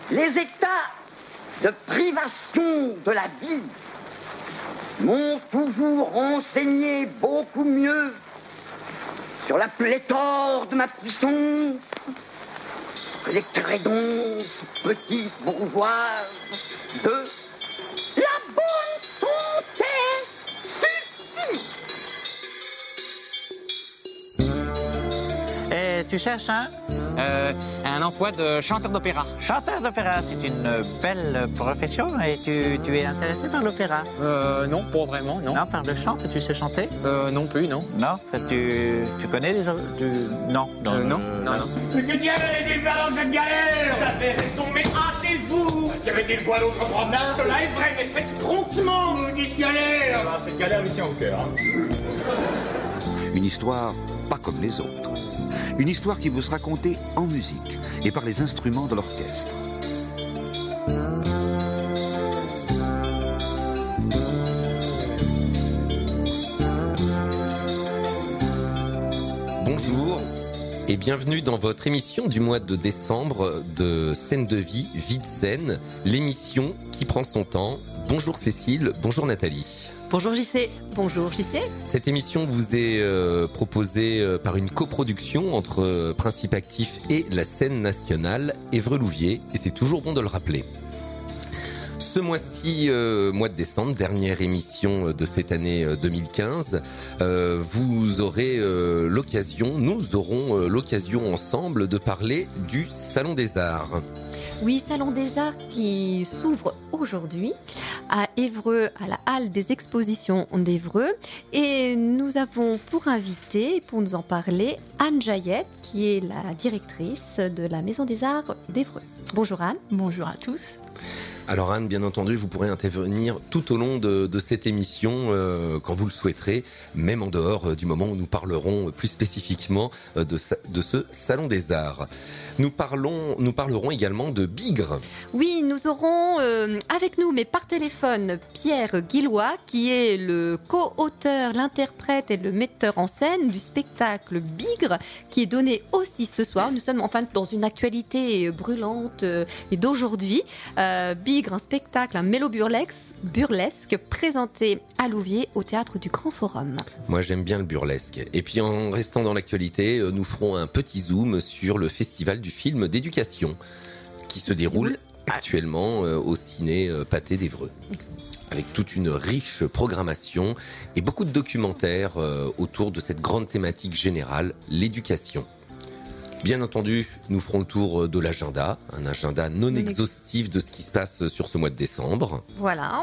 Les états de privation de la vie m'ont toujours renseigné beaucoup mieux sur la pléthore de ma puissance que les crédonces petites bourgeoises de la bonne santé suffit. Et tu cherches un emploi de chanteur d'opéra. chanteur d'opéra. C'est une belle profession et tu es intéressé par l'opéra? Non, pas vraiment, non. Non, par le chant, que tu sais chanter? Non plus, non. Non, tu connais les autres? Non. Non. Mais que Dieu est dans cette galère! Vous avez raison, mais hâtez-vous! Qu'avait-il quoi d'autre promenade? Cela est vrai, mais faites promptement, vous dites galère! Ah, cette galère lui tient au cœur, hein. Une histoire pas comme les autres. Une histoire qui vous sera contée en musique et par les instruments de l'orchestre. Bonjour et bienvenue dans votre émission du mois de décembre de Scène de vie, Vie de scène, l'émission qui prend son temps. Bonjour Cécile, bonjour Nathalie. Bonjour JC. Bonjour JC. Cette émission vous est proposée par une coproduction entre Principe Actif et la scène nationale Évreux-Louviers, et c'est toujours bon de le rappeler. Ce mois-ci, mois de décembre, dernière émission de cette année 2015, nous aurons l'occasion ensemble de parler du Salon des Arts. Oui, Salon des Arts qui s'ouvre aujourd'hui à Évreux, à la halle des expositions d'Évreux. Et nous avons pour invité, pour nous en parler, Anne Jaillette, qui est la directrice de la Maison des Arts d'Évreux. Bonjour Anne. Bonjour à tous. Alors Anne, bien entendu, vous pourrez intervenir tout au long de cette émission quand vous le souhaiterez, même en dehors du moment où nous parlerons plus spécifiquement de ce Salon des Arts. Nous parlerons également de Bigre. Oui, nous aurons avec nous, mais par téléphone, Pierre Guillois, qui est le co-auteur, l'interprète et le metteur en scène du spectacle Bigre, qui est donné aussi ce soir. Nous sommes enfin dans une actualité brûlante et d'aujourd'hui. Bigre, un spectacle, un mélo-burlesque présenté à Louviers au Théâtre du Grand Forum. Moi j'aime bien le burlesque. Et puis en restant dans l'actualité, nous ferons un petit zoom sur le festival du film d'éducation qui se déroule actuellement au ciné Pâté d'Évreux, avec toute une riche programmation et beaucoup de documentaires autour de cette grande thématique générale, l'éducation. Bien entendu, nous ferons le tour de l'agenda, un agenda non exhaustif de ce qui se passe sur ce mois de décembre. Voilà.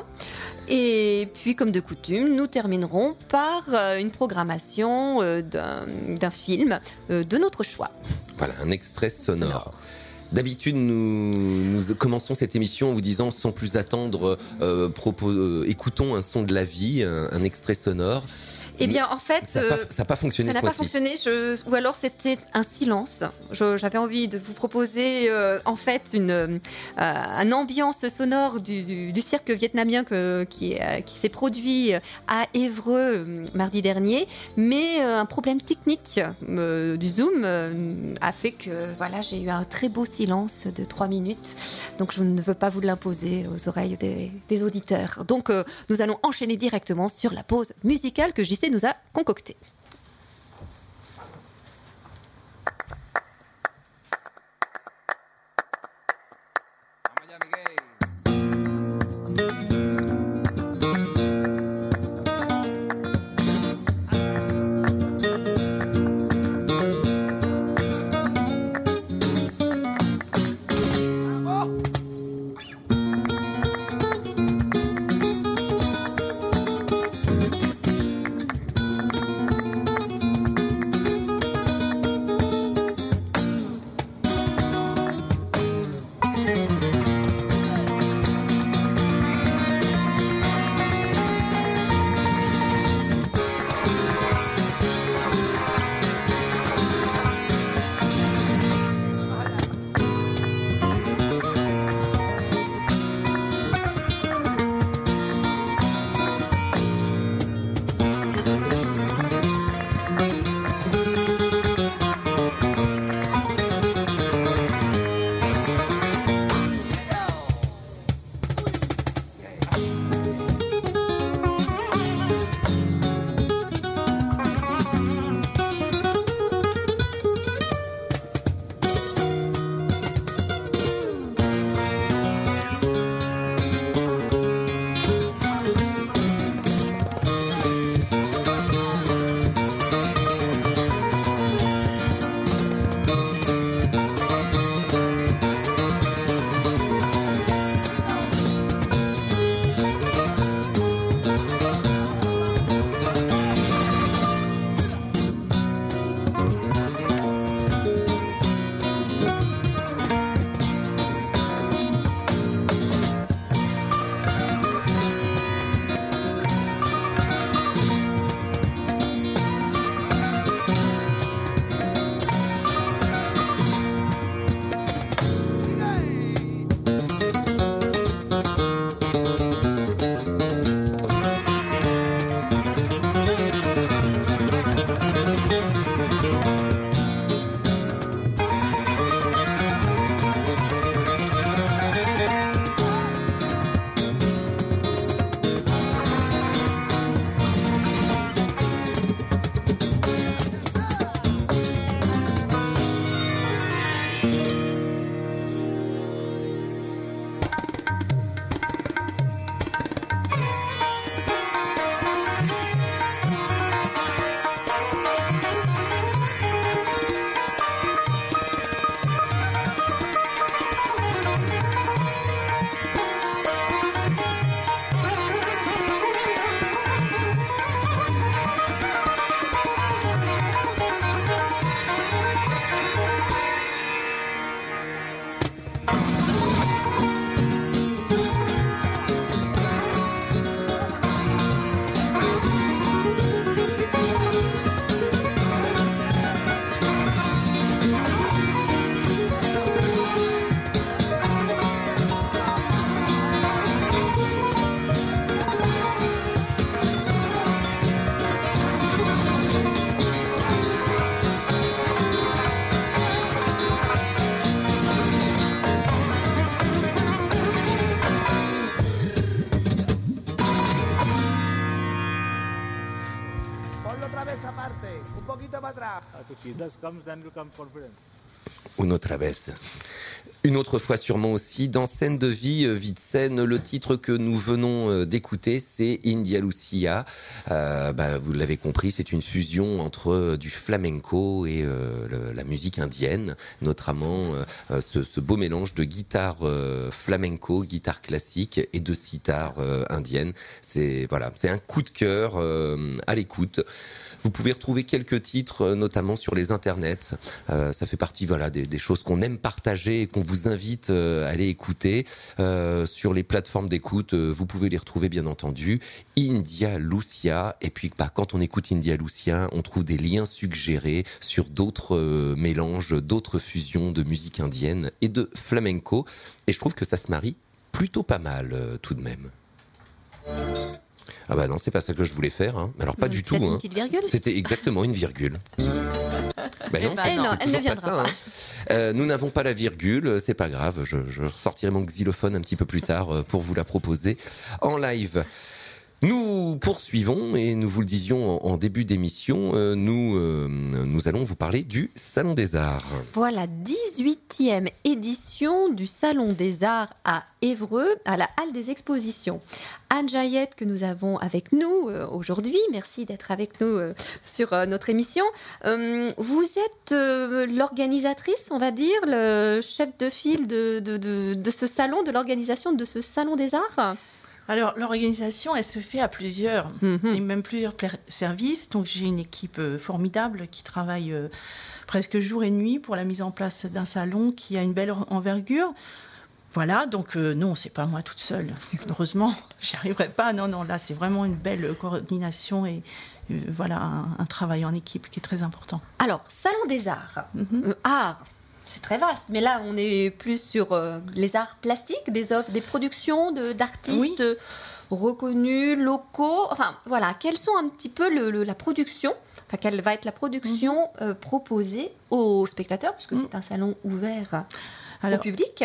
Et puis, comme de coutume, nous terminerons par une programmation d'un film de notre choix. Voilà, un extrait sonore. D'habitude, nous commençons cette émission en vous disant, sans plus attendre, écoutons un son de la vie, un extrait sonore. Eh bien, en fait, ça n'a pas fonctionné ce mois-ci. Ça n'a pas fonctionné, ou alors c'était un silence. J'avais envie de vous proposer, en fait, une ambiance sonore du cirque vietnamien qui s'est produit à Évreux mardi dernier, mais un problème technique du Zoom a fait que voilà, j'ai eu un très beau silence de 3 minutes. Donc, je ne veux pas vous l'imposer aux oreilles des auditeurs. Donc, nous allons enchaîner directement sur la pause musicale que JC nous a concoctée. Une autre vez. Une autre fois sûrement aussi, dans Scène de vie, vie de scène, le titre que nous venons d'écouter, c'est India Lucia. Vous l'avez compris, c'est une fusion entre du flamenco et la musique indienne, notamment ce beau mélange de guitare flamenco, guitare classique et de sitar indienne. C'est un coup de cœur à l'écoute. Vous pouvez retrouver quelques titres, notamment sur les internets. Ça fait partie des choses qu'on aime partager et qu'on vous invite à aller écouter. Sur les plateformes d'écoute, vous pouvez les retrouver bien entendu. India Lucia. Et puis quand on écoute India Lucia, on trouve des liens suggérés sur d'autres mélanges, d'autres fusions de musique indienne et de flamenco. Et je trouve que ça se marie plutôt pas mal tout de même. Ah bah non, c'est pas ça que je voulais faire. Hein. Alors pas du tout. Une petite virgule. C'était exactement une virgule. Ben non, elle ne viendra pas. Hein. Nous n'avons pas la virgule, c'est pas grave. Je sortirai mon xylophone un petit peu plus tard pour vous la proposer en live. Nous poursuivons et nous vous le disions en début d'émission, nous allons vous parler du Salon des Arts. Voilà, 18e édition du Salon des Arts à Évreux, à la Halle des Expositions. Anne Jaillette, que nous avons avec nous aujourd'hui, merci d'être avec nous sur notre émission. Vous êtes l'organisatrice, on va dire, le chef de file de ce salon, de l'organisation de ce Salon des Arts ? Alors, l'organisation, elle se fait à plusieurs, et même plusieurs services. Donc, j'ai une équipe formidable qui travaille presque jour et nuit pour la mise en place d'un salon qui a une belle envergure. Voilà, donc non, c'est pas moi toute seule. Heureusement, j'y arriverai pas. Non, là, c'est vraiment une belle coordination et un travail en équipe qui est très important. Alors, Salon des Arts, art. C'est très vaste, mais là, on est plus sur les arts plastiques, des œuvres, des productions d'artistes reconnus, locaux. Enfin, voilà, quelles sont un petit peu la production, quelle va être la production proposée aux spectateurs, puisque c'est un salon ouvert au public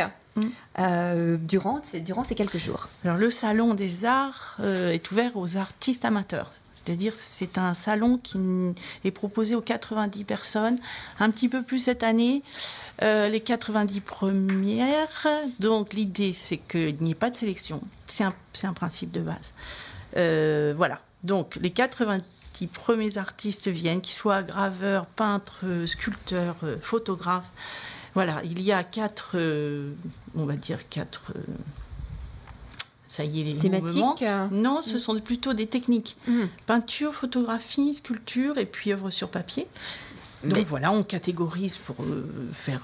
durant ces quelques jours. Alors, le Salon des Arts est ouvert aux artistes amateurs. C'est-à-dire c'est un salon qui est proposé aux 90 personnes, un petit peu plus cette année, les 90 premières. Donc l'idée, c'est qu'il n'y ait pas de sélection. C'est un principe de base. Voilà. Donc les 90 premiers artistes viennent, qu'ils soient graveurs, peintres, sculpteurs, photographes. Voilà, il y a quatre ça y est, les thématiques. Non, ce sont plutôt des techniques. Peinture, photographie, sculpture et puis œuvres sur papier. Donc voilà, on catégorise pour faire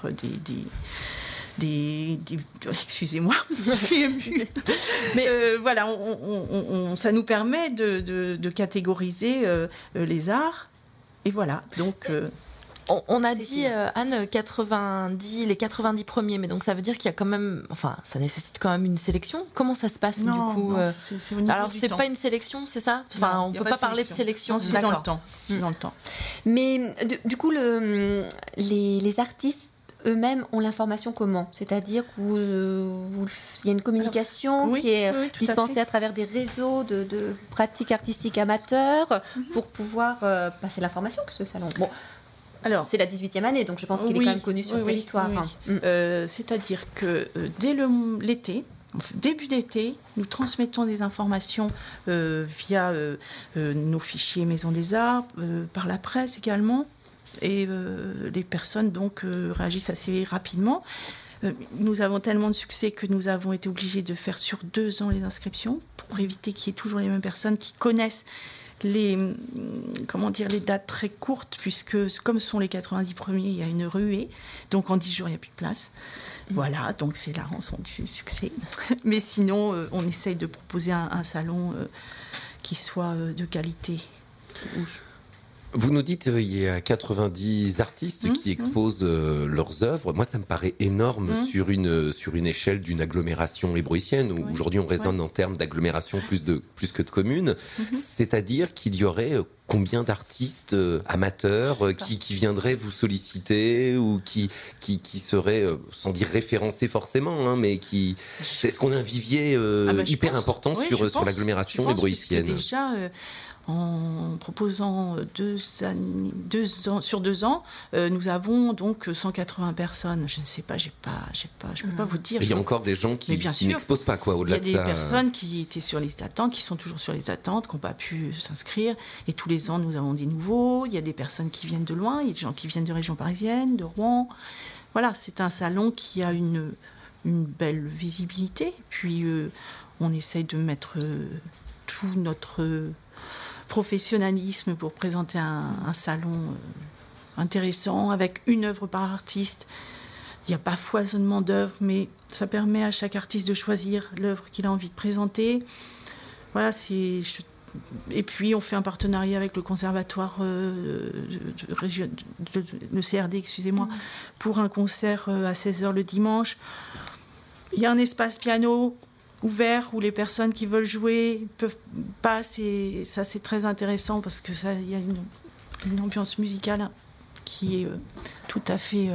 des excusez-moi, je suis émue. Mais voilà, ça nous permet de catégoriser les arts. Et voilà, donc... On a dit, Anne, les 90 premiers, mais donc ça veut dire qu'il y a quand même... Enfin, ça nécessite quand même une sélection. Comment ça se passe, du coup c'est au niveau Alors, du c'est temps. pas une sélection, c'est ça ? Enfin, on ne peut pas parler de sélection. Non, c'est dans le temps. C'est dans le temps. Mais du coup, les artistes eux-mêmes ont l'information comment ? C'est-à-dire qu'il y a une communication qui est dispensée à travers des réseaux de pratiques artistiques amateurs pour pouvoir passer l'information que ce salon... Bon, alors, c'est la 18e année, donc je pense qu'il est quand même connu sur le territoire. C'est-à-dire que dès l'été, début d'été, nous transmettons des informations via nos fichiers Maison des Arts, par la presse également, et les personnes donc réagissent assez rapidement. Nous avons tellement de succès que nous avons été obligés de faire sur 2 ans les inscriptions pour éviter qu'il y ait toujours les mêmes personnes qui connaissent les dates très courtes, puisque comme ce sont les 90 premiers, il y a une ruée, donc en 10 jours il n'y a plus de place. Voilà, donc c'est la rançon du succès. Mais sinon, on essaye de proposer un salon qui soit de qualité. Vous nous dites qu'il y a 90 artistes qui exposent leurs œuvres. Moi, ça me paraît énorme sur une échelle d'une agglomération hébroïcienne, où aujourd'hui on raisonne en termes d'agglomération plus que de communes. C'est-à-dire qu'il y aurait combien d'artistes amateurs qui viendraient vous solliciter ou qui seraient, sans dire référencés forcément, hein, mais est-ce qu'on a un vivier hyper important sur l'agglomération ébreuissienne? Déjà, en proposant 2 ans, nous avons donc 180 personnes. Je ne sais pas, je peux pas vous dire. Il y a encore des gens qui n'exposent pas, quoi, au-delà de ça. Il y a des personnes qui étaient sur les attentes, qui sont toujours sur les attentes, qui n'ont pas pu s'inscrire. Et tous les ans, nous avons des nouveaux. Il y a des personnes qui viennent de loin. Il y a des gens qui viennent de région parisienne, de Rouen. Voilà, c'est un salon qui a une belle visibilité. Puis, on essaye de mettre tout notre professionnalisme pour présenter un salon intéressant avec une œuvre par artiste. Il n'y a pas foisonnement d'œuvres, mais ça permet à chaque artiste de choisir l'œuvre qu'il a envie de présenter. Voilà, et puis on fait un partenariat avec le conservatoire le CRD, excusez-moi, pour un concert à 16h le dimanche. Il y a un espace piano ouvert où les personnes qui veulent jouer peuvent passer. Ça, c'est très intéressant parce que ça, il y a une ambiance musicale qui est tout à fait,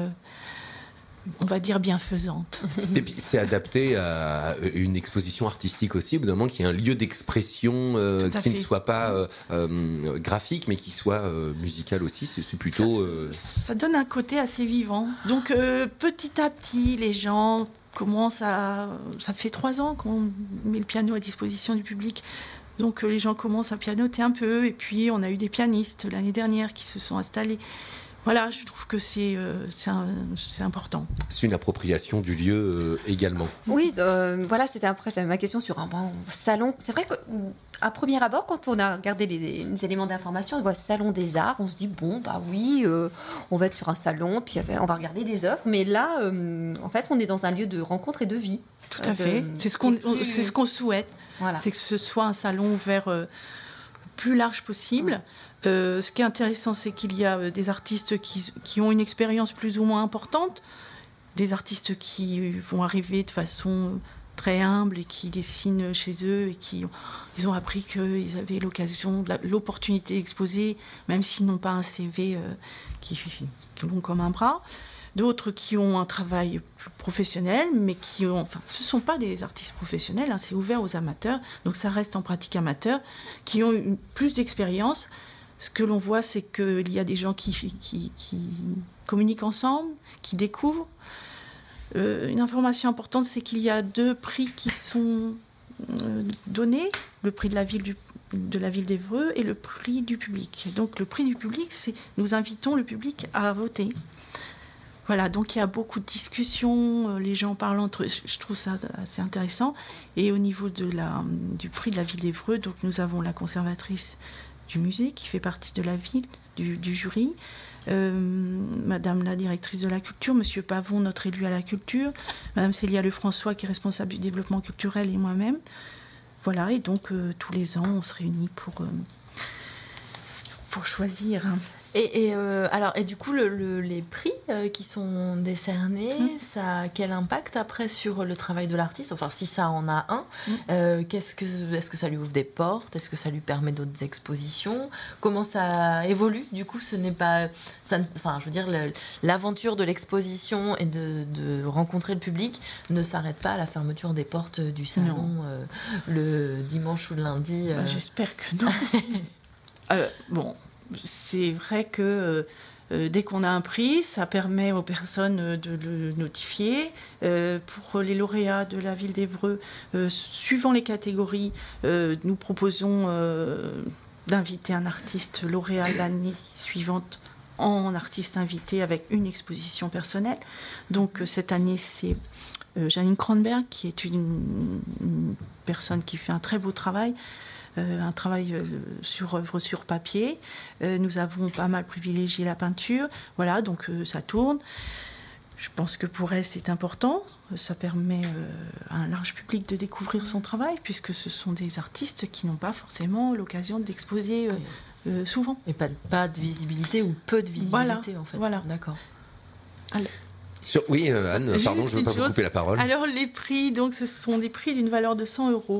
on va dire, bienfaisante. Et puis c'est adapté à une exposition artistique aussi, évidemment, qui est un lieu d'expression qui ne soit pas graphique, mais qui soit musical aussi. C'est plutôt. Ça donne un côté assez vivant. Donc petit à petit, les gens ça fait 3 ans qu'on met le piano à disposition du public. Donc les gens commencent à pianoter un peu. Et puis on a eu des pianistes l'année dernière qui se sont installés. Voilà, je trouve que c'est important. C'est une appropriation du lieu également. Oui, voilà, c'était après j'avais ma question sur un salon. C'est vrai qu'à premier abord, quand on a regardé les éléments d'information, on voit salon des arts, on se dit bon bah oui, on va être sur un salon, puis on va regarder des œuvres. Mais là, en fait, on est dans un lieu de rencontre et de vie. Tout à fait. C'est ce qu'on souhaite. Voilà. C'est que ce soit un salon ouvert plus large possible. Ce qui est intéressant, c'est qu'il y a des artistes qui ont une expérience plus ou moins importante, des artistes qui vont arriver de façon très humble et qui dessinent chez eux et ils ont appris qu'ils avaient l'opportunité d'exposer, même s'ils n'ont pas un CV qui est long comme un bras. D'autres qui ont un travail plus professionnel, mais ce ne sont pas des artistes professionnels, hein, c'est ouvert aux amateurs, donc ça reste en pratique amateur, qui ont plus d'expérience. Ce que l'on voit, c'est qu'il y a des gens qui communiquent ensemble, qui découvrent. Une information importante, c'est qu'il y a 2 prix qui sont donnés, le prix de la ville d'Évreux et le prix du public. Donc le prix du public, nous invitons le public à voter. Voilà, donc il y a beaucoup de discussions, les gens parlent entre eux, je trouve ça assez intéressant. Et au niveau du prix de la ville d'Évreux, donc nous avons la conservatrice du musée qui fait partie de la ville, du jury, Madame la directrice de la culture, Monsieur Pavon, notre élu à la culture, Madame Célia Lefrançois qui est responsable du développement culturel et moi-même. Voilà, et donc tous les ans on se réunit pour choisir. Et du coup, les prix qui sont décernés, ça a quel impact après sur le travail de l'artiste? Enfin, si ça en a un, est-ce que ça lui ouvre des portes? Est-ce que ça lui permet d'autres expositions? Comment ça évolue? Du coup, ce n'est pas... je veux dire, l'aventure de l'exposition et de rencontrer le public ne s'arrête pas à la fermeture des portes du salon le dimanche ou le lundi. J'espère que non. Bon... C'est vrai que dès qu'on a un prix, ça permet aux personnes de le notifier. Pour les lauréats de la ville d'Évreux, suivant les catégories, nous proposons d'inviter un artiste lauréat l'année suivante en artiste invité avec une exposition personnelle. Donc cette année, c'est Janine Kronberg, qui est une personne qui fait un très beau travail. Un travail sur œuvre sur papier. Nous avons pas mal privilégié la peinture. Voilà, donc ça tourne. Je pense que pour elle, c'est important. Ça permet à un large public de découvrir son travail, puisque ce sont des artistes qui n'ont pas forcément l'occasion d'exposer souvent. Et pas de visibilité ou peu de visibilité, en fait. Voilà. D'accord. Alors, Anne, pardon, je ne veux pas vous couper la parole. Alors, les prix, donc, ce sont des prix d'une valeur de 100 €.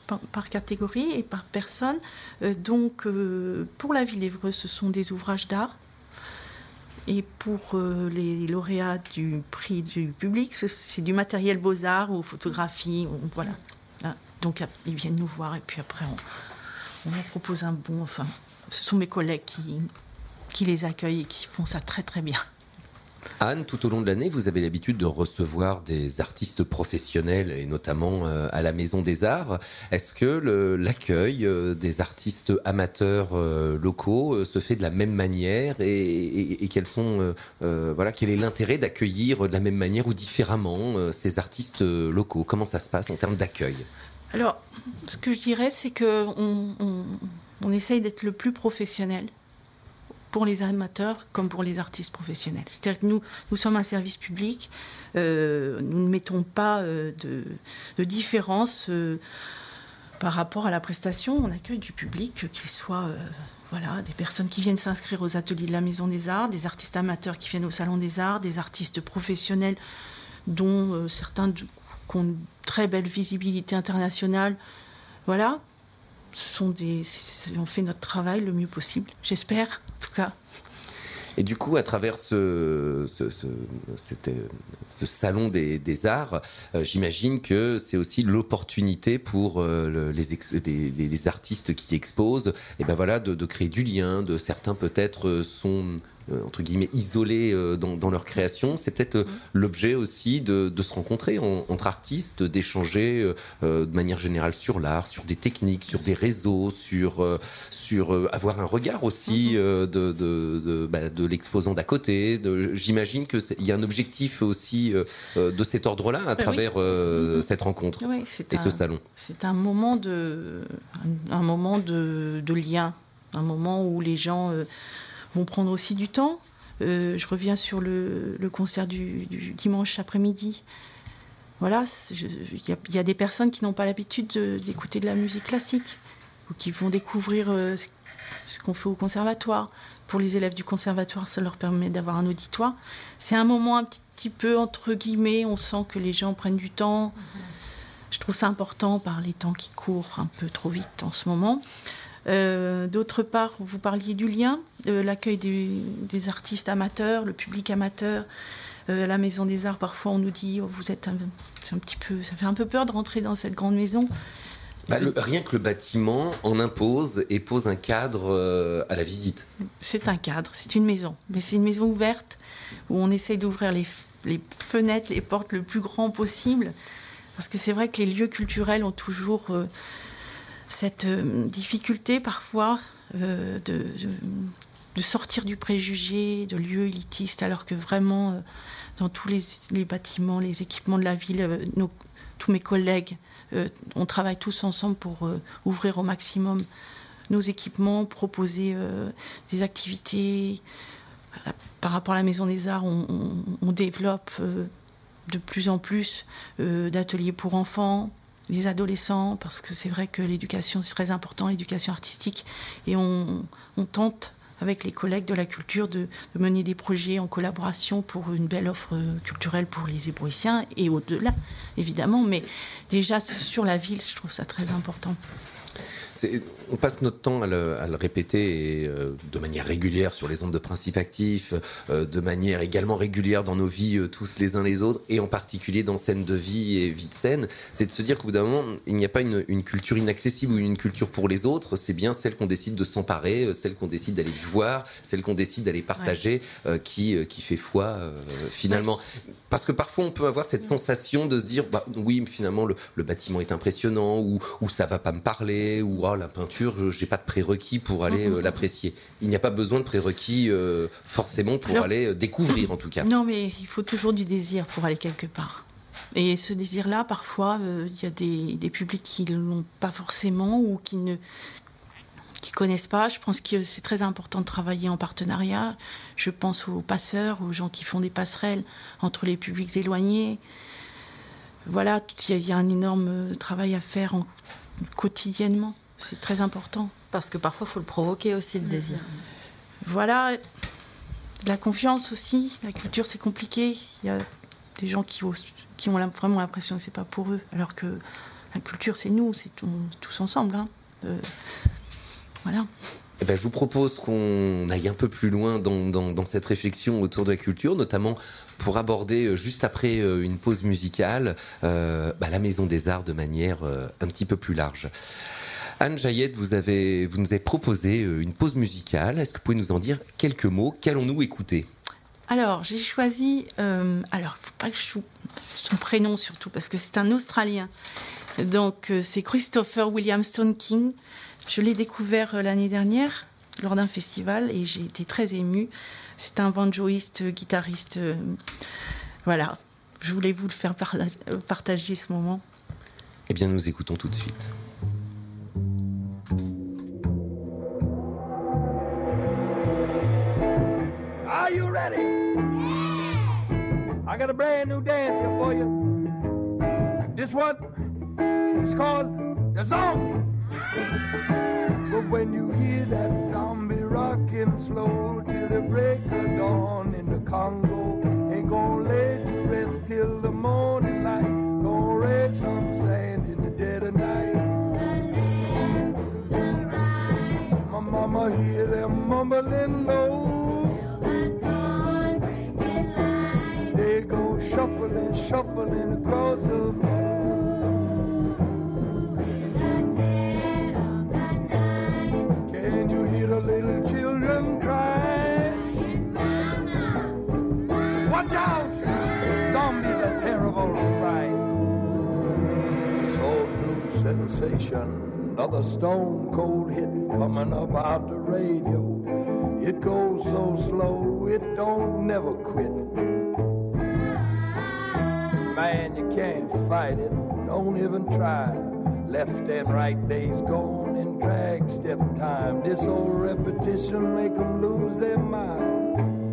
par catégorie et par personne. Donc, pour la ville d'Évreux, ce sont des ouvrages d'art. Et pour les lauréats du prix du public, c'est du matériel beaux-arts ou photographie. Voilà. Donc, ils viennent nous voir et puis après, on leur propose un bon. Enfin, ce sont mes collègues qui les accueillent et qui font ça très, très bien. Anne, tout au long de l'année, vous avez l'habitude de recevoir des artistes professionnels et notamment à la Maison des Arts. Est-ce que l'accueil des artistes amateurs locaux se fait de la même manière et quel est l'intérêt d'accueillir de la même manière ou différemment ces artistes locaux? Comment ça se passe en termes d'accueil? Alors, ce que je dirais, c'est qu'on essaye d'être le plus professionnel pour les amateurs comme pour les artistes professionnels. C'est-à-dire que nous sommes un service public, nous ne mettons pas de différence par rapport à la prestation. On accueille du public, qu'ils soient des personnes qui viennent s'inscrire aux ateliers de la Maison des Arts, des artistes amateurs qui viennent au Salon des Arts, des artistes professionnels dont certains qui ont une très belle visibilité internationale. Voilà. On fait notre travail le mieux possible, j'espère, en tout cas. Et du coup, à travers ce salon des arts, j'imagine que c'est aussi l'opportunité pour les artistes qui exposent de créer du lien. Certains peut-être sont entre guillemets isolés dans leur création. C'est peut-être l'objet aussi de se rencontrer entre artistes, d'échanger de manière générale sur l'art, sur des techniques, sur des réseaux, sur avoir un regard aussi de l'exposant d'à côté. J'imagine qu'il y a un objectif aussi de cet ordre-là à travers cette rencontre ce salon. C'est un moment de lien, un moment où les gens vont prendre aussi du temps. Je reviens sur le concert du dimanche après-midi. Voilà, il y a des personnes qui n'ont pas l'habitude d'écouter de la musique classique ou qui vont découvrir ce qu'on fait au conservatoire. Pour les élèves du conservatoire, ça leur permet d'avoir un auditoire. C'est un moment un petit peu, entre guillemets, on sent que les gens prennent du temps. Je trouve ça important par les temps qui courent un peu trop vite en ce moment. D'autre part, vous parliez du lien, l'accueil des artistes amateurs, le public amateur. À la Maison des Arts, parfois, on nous dit vous êtes ça fait un peu peur de rentrer dans cette grande maison. Rien que le bâtiment en impose et pose un cadre à la visite. C'est un cadre, c'est une maison. Mais c'est une maison ouverte où on essaye d'ouvrir les fenêtres, les portes le plus grand possible. Parce que c'est vrai que les lieux culturels ont toujours cette difficulté parfois de sortir du préjugé, de lieux élitistes, alors que vraiment, dans tous les bâtiments, les équipements de la ville, tous mes collègues, on travaille tous ensemble pour ouvrir au maximum nos équipements, proposer des activités. Par rapport à la Maison des Arts, on développe de plus en plus d'ateliers pour enfants, les adolescents, parce que c'est vrai que l'éducation, c'est très important, l'éducation artistique. Et on tente, avec les collègues de la culture, de mener des projets en collaboration pour une belle offre culturelle pour les Ébrouissiens et au-delà, évidemment. Mais déjà, sur la ville, je trouve ça très important. On passe notre temps à le répéter et, de manière régulière sur les ondes de Principe Actif, de manière également régulière dans nos vies tous les uns les autres, et en particulier dans Scène de vie et Vie de scène. C'est de se dire qu'au bout d'un moment, il n'y a pas une culture inaccessible ou une culture pour les autres, c'est bien celle qu'on décide de s'emparer, celle qu'on décide d'aller voir, celle qu'on décide d'aller partager, qui fait foi finalement. Parce que parfois on peut avoir cette sensation de se dire oui, finalement le bâtiment est impressionnant, ou ça va pas me parler, ou la peinture, j'ai pas de prérequis pour aller l'apprécier. Il n'y a pas besoin de prérequis forcément pour aller découvrir en tout cas. Non, mais il faut toujours du désir pour aller quelque part. Et ce désir-là, parfois, il y a des publics qui ne l'ont pas forcément ou qui connaissent pas. Je pense que c'est très important de travailler en partenariat. Je pense aux passeurs, aux gens qui font des passerelles entre les publics éloignés. Voilà, il y a un énorme travail à faire quotidiennement. C'est très important. Parce que parfois, il faut le provoquer aussi, le désir. Voilà. De la confiance aussi. La culture, c'est compliqué. Il y a des gens qui ont vraiment l'impression que c'est pas pour eux. Alors que La culture, c'est nous, c'est tous ensemble. Hein. Voilà. Eh ben, je vous propose qu'on aille un peu plus loin dans cette réflexion autour de la culture, notamment pour aborder, juste après une pause musicale, la Maison des Arts de manière un petit peu plus large. Anne Jayed, vous nous avez proposé une pause musicale. Est-ce que vous pouvez nous en dire quelques mots? Qu'allons-nous écouter? Alors, j'ai choisi... il ne faut pas que je joue son prénom surtout, parce que c'est un Australien. Donc, c'est Christopher William Stone King. Je l'ai découvert l'année dernière lors d'un festival et j'ai été très émue. C'est un banjoïste, guitariste. Voilà, je voulais vous le faire partager ce moment. Eh bien, nous écoutons tout de suite. Are you ready? I got a brand new dance here for you. This one is called the zombie. But when you hear that zombie rocking slow till the break of dawn in the Congo, ain't gonna lay to rest till the morning light. Gonna raise some sand in the dead of night. My mama hear them mumbling low. They go shuffling, shuffling across the floor. Can you hear the little children cry? Watch out! Zombies are terrible to fight. This old new sensation, another stone cold hit coming up out the radio. It goes so slow, it don't never quit. Man, you can't fight it, don't even try. Left and right days gone in drag step time. This old repetition make them lose their mind.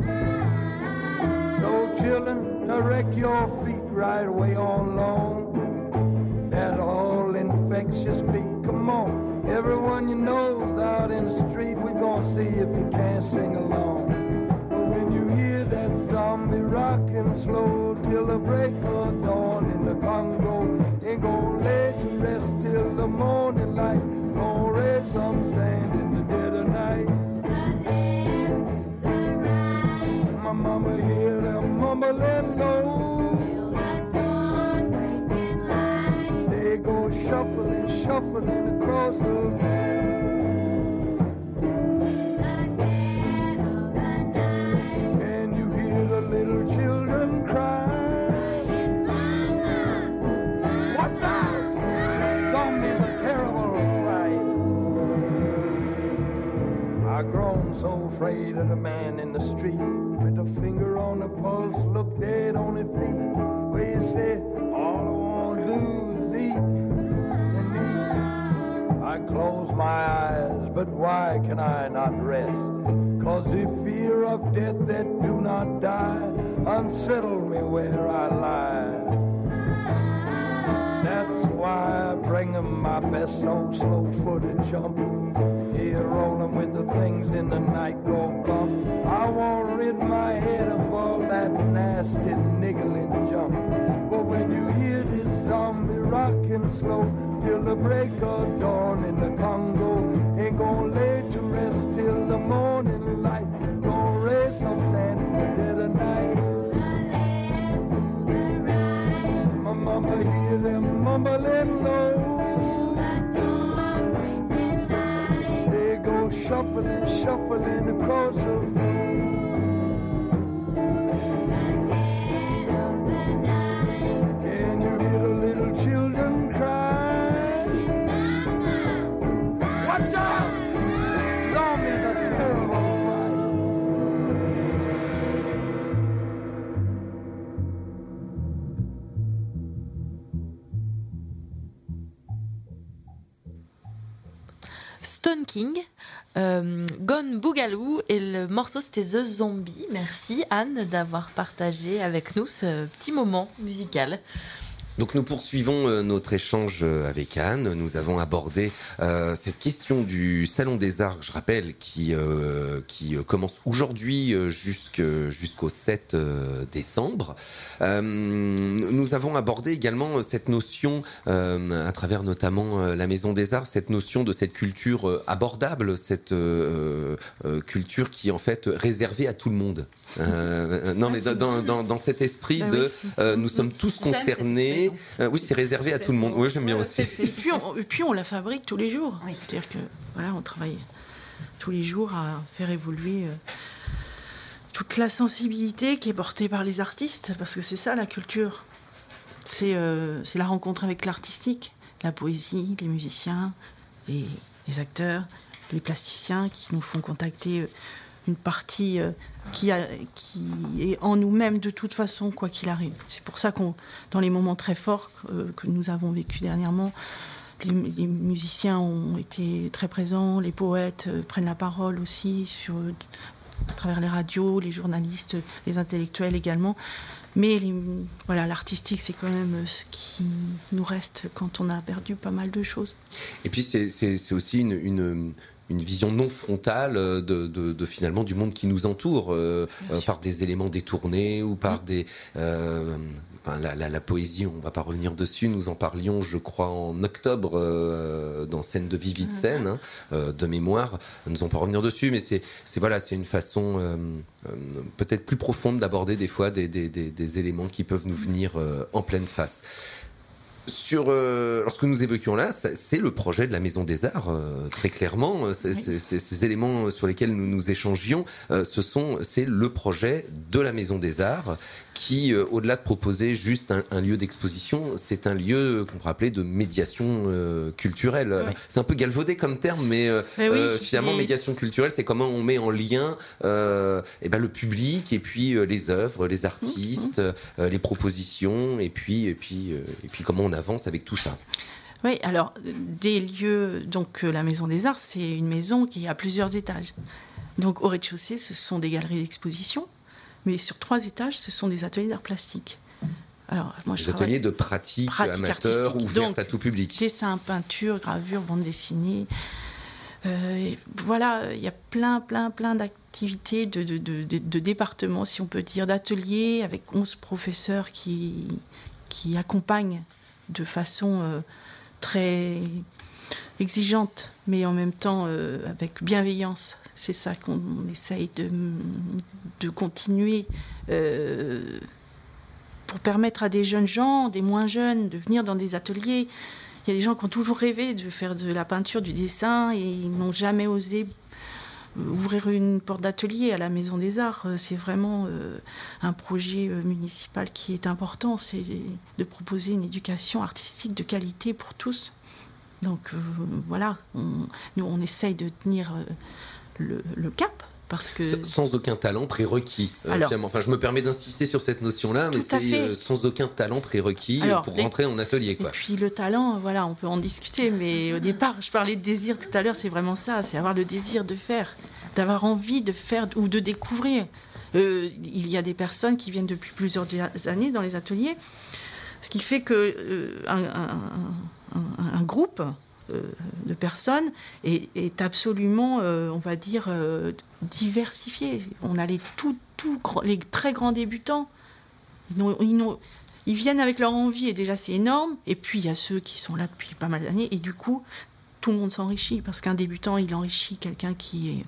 So children, direct your feet right away on long. That all infectious beat, come on. Everyone you know's out in the street, we gonna see if you can't sing along. But when you hear that zombie rockin' slow till the break of dawn in the Congo, ain't gonna lay to rest till the morning light. Gonna raise some sand in the dead of night. My mama hear them mumbling low. They go shuffling, shuffling across the floor. Can you hear the little children cry? Watch out! Zombies are terrible to fight. I've grown so afraid of the man in the street with a finger on the pulse, look dead on his feet. Where you say, all I want to do is eat and eat. I close my eyes, but why can I not rest? 'Cause the fear of death that do not die unsettle me where I lie. That's why I bring 'em my best old slow-footed jump. Here roll 'em with the things in the night go bump. I won't rid my head of all that nasty niggling jump. But when you hear this zombie rockin' slow till the break of dawn in the Congo, ain't gonna lay to rest till the morning light. Gonna raise some sand in the dead of night. My mama hear them mumbling low. They go shuffling, shuffling across the floor. Can you hear the little children cry? Watch out! Zombies are terrible to fight. Stone King, Gone Boogaloo, et le morceau c'était The Zombie. Merci Anne d'avoir partagé avec nous ce petit moment musical. Donc nous poursuivons notre échange avec Anne. Nous avons abordé cette question du Salon des Arts, je rappelle, qui commence aujourd'hui jusqu'au 7 décembre. Nous avons abordé également cette notion, à travers notamment la Maison des Arts, cette notion de cette culture abordable, cette culture qui est en fait réservée à tout le monde. Non, mais dans cet esprit nous sommes tous concernés. Oui, c'est réservé à tout le monde. Oui, j'aime bien aussi. Et puis on la fabrique tous les jours. Oui. C'est-à-dire que voilà, on travaille tous les jours à faire évoluer toute la sensibilité qui est portée par les artistes, parce que c'est ça la culture. C'est la rencontre avec l'artistique, la poésie, les musiciens, les acteurs, les plasticiens qui nous font contacter une partie qui est en nous-mêmes de toute façon, quoi qu'il arrive. C'est pour ça dans les moments très forts que nous avons vécu dernièrement, les musiciens ont été très présents, les poètes prennent la parole aussi à travers les radios, les journalistes, les intellectuels également. Mais l'artistique, c'est quand même ce qui nous reste quand on a perdu pas mal de choses. Et puis c'est aussi une vision non frontale de finalement du monde qui nous entoure, par des éléments détournés ou par des... la poésie, on ne va pas revenir dessus, nous en parlions, je crois, en octobre, dans Scène de vie, vie de scène, de mémoire. Nous n'allons pas revenir dessus, mais c'est une façon peut-être plus profonde d'aborder des fois des éléments qui peuvent nous venir en pleine face. Lorsque nous évoquions là, c'est le projet de la Maison des Arts, très clairement. Ces éléments sur lesquels nous échangions, c'est le projet de la Maison des Arts qui, au-delà de proposer juste un lieu d'exposition, c'est un lieu qu'on pourrait appeler de médiation culturelle. Oui. C'est un peu galvaudé comme terme, mais finalement, médiation culturelle, c'est comment on met en lien le public et puis les œuvres, les artistes, les propositions, et puis comment on avance avec tout ça. Oui, alors, des lieux, donc la Maison des Arts, c'est une maison qui a plusieurs étages. Donc, au rez-de-chaussée, ce sont des galeries d'exposition, mais sur 3 étages, ce sont des ateliers d'art plastique. Alors, des ateliers de pratique amateurs ouverts à tout public. Dessin, peinture, gravure, bande dessinée. Voilà, il y a plein d'activités, de départements, si on peut dire, d'ateliers, avec 11 professeurs qui accompagnent de façon très exigeante, mais en même temps avec bienveillance. C'est ça qu'on essaye de continuer pour permettre à des jeunes gens, des moins jeunes, de venir dans des ateliers. Il y a des gens qui ont toujours rêvé de faire de la peinture, du dessin, et ils n'ont jamais osé ouvrir une porte d'atelier à la Maison des Arts. C'est vraiment un projet municipal qui est important, c'est de proposer une éducation artistique de qualité pour tous. Donc voilà, nous on essaye de tenir le cap. Parce que... Sans aucun talent prérequis. Enfin, je me permets d'insister sur cette notion-là, mais c'est sans aucun talent prérequis pour rentrer en atelier. Quoi. Et puis le talent, voilà, on peut en discuter, mais au départ, je parlais de désir tout à l'heure, c'est vraiment ça, c'est avoir le désir de faire, d'avoir envie de faire ou de découvrir. Il y a des personnes qui viennent depuis plusieurs années dans les ateliers, ce qui fait que un groupe de personnes est absolument, on va dire, diversifié. On a les très grands débutants. Ils viennent avec leur envie et déjà c'est énorme. Et puis il y a ceux qui sont là depuis pas mal d'années et du coup tout le monde s'enrichit parce qu'un débutant il enrichit quelqu'un qui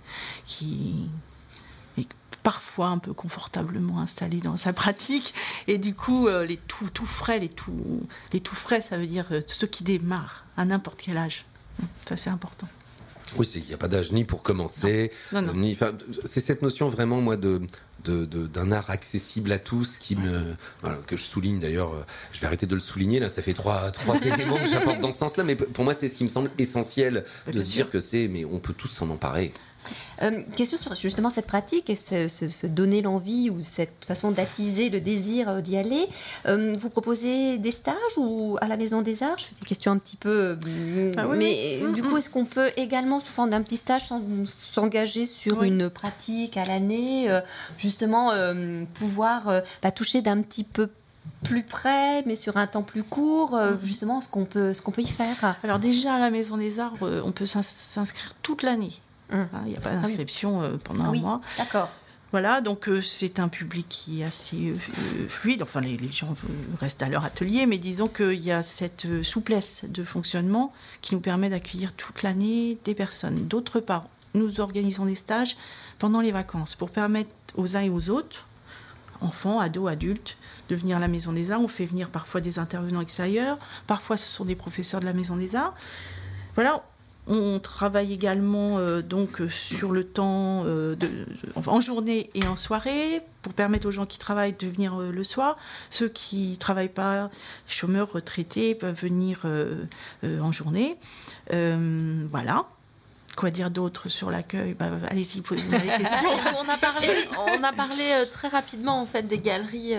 est parfois un peu confortablement installé dans sa pratique et du coup les tout frais, ça veut dire ceux qui démarrent à n'importe quel âge. Ça c'est important. Oui, c'est qu'il n'y a pas d'âge ni pour commencer, non. C'est cette notion vraiment moi d'un art accessible à tous que je souligne d'ailleurs. Je vais arrêter de le souligner là. Ça fait trois éléments que j'apporte dans ce sens-là, mais pour moi c'est ce qui me semble essentiel de se dire que mais on peut tous s'en emparer. Question sur justement cette pratique et se donner l'envie ou cette façon d'attiser le désir d'y aller. Vous proposez des stages ou à la Maison des Arts? Je fais des questions un petit peu... du coup, est-ce qu'on peut également, sous forme d'un petit stage, s'engager sur une pratique à l'année, justement pouvoir toucher d'un petit peu plus près, mais sur un temps plus court, justement, ce qu'on peut y faire? Alors déjà, à la Maison des Arts, on peut s'inscrire toute l'année. Il n'y a pas d'inscription pendant un mois. D'accord. Voilà, donc c'est un public qui est assez fluide. Enfin, les gens restent à leur atelier, mais disons qu'il y a cette souplesse de fonctionnement qui nous permet d'accueillir toute l'année des personnes. D'autre part, nous organisons des stages pendant les vacances pour permettre aux uns et aux autres, enfants, ados, adultes, de venir à la Maison des Arts. On fait venir parfois des intervenants extérieurs, parfois ce sont des professeurs de la Maison des Arts. Voilà, on travaille également donc sur le temps en journée et en soirée pour permettre aux gens qui travaillent de venir le soir. Ceux qui ne travaillent pas, chômeurs, retraités, peuvent venir en journée. Voilà. Quoi dire d'autre sur l'accueil? Allez-y, posez-moi des questions. On a parlé très rapidement en fait des galeries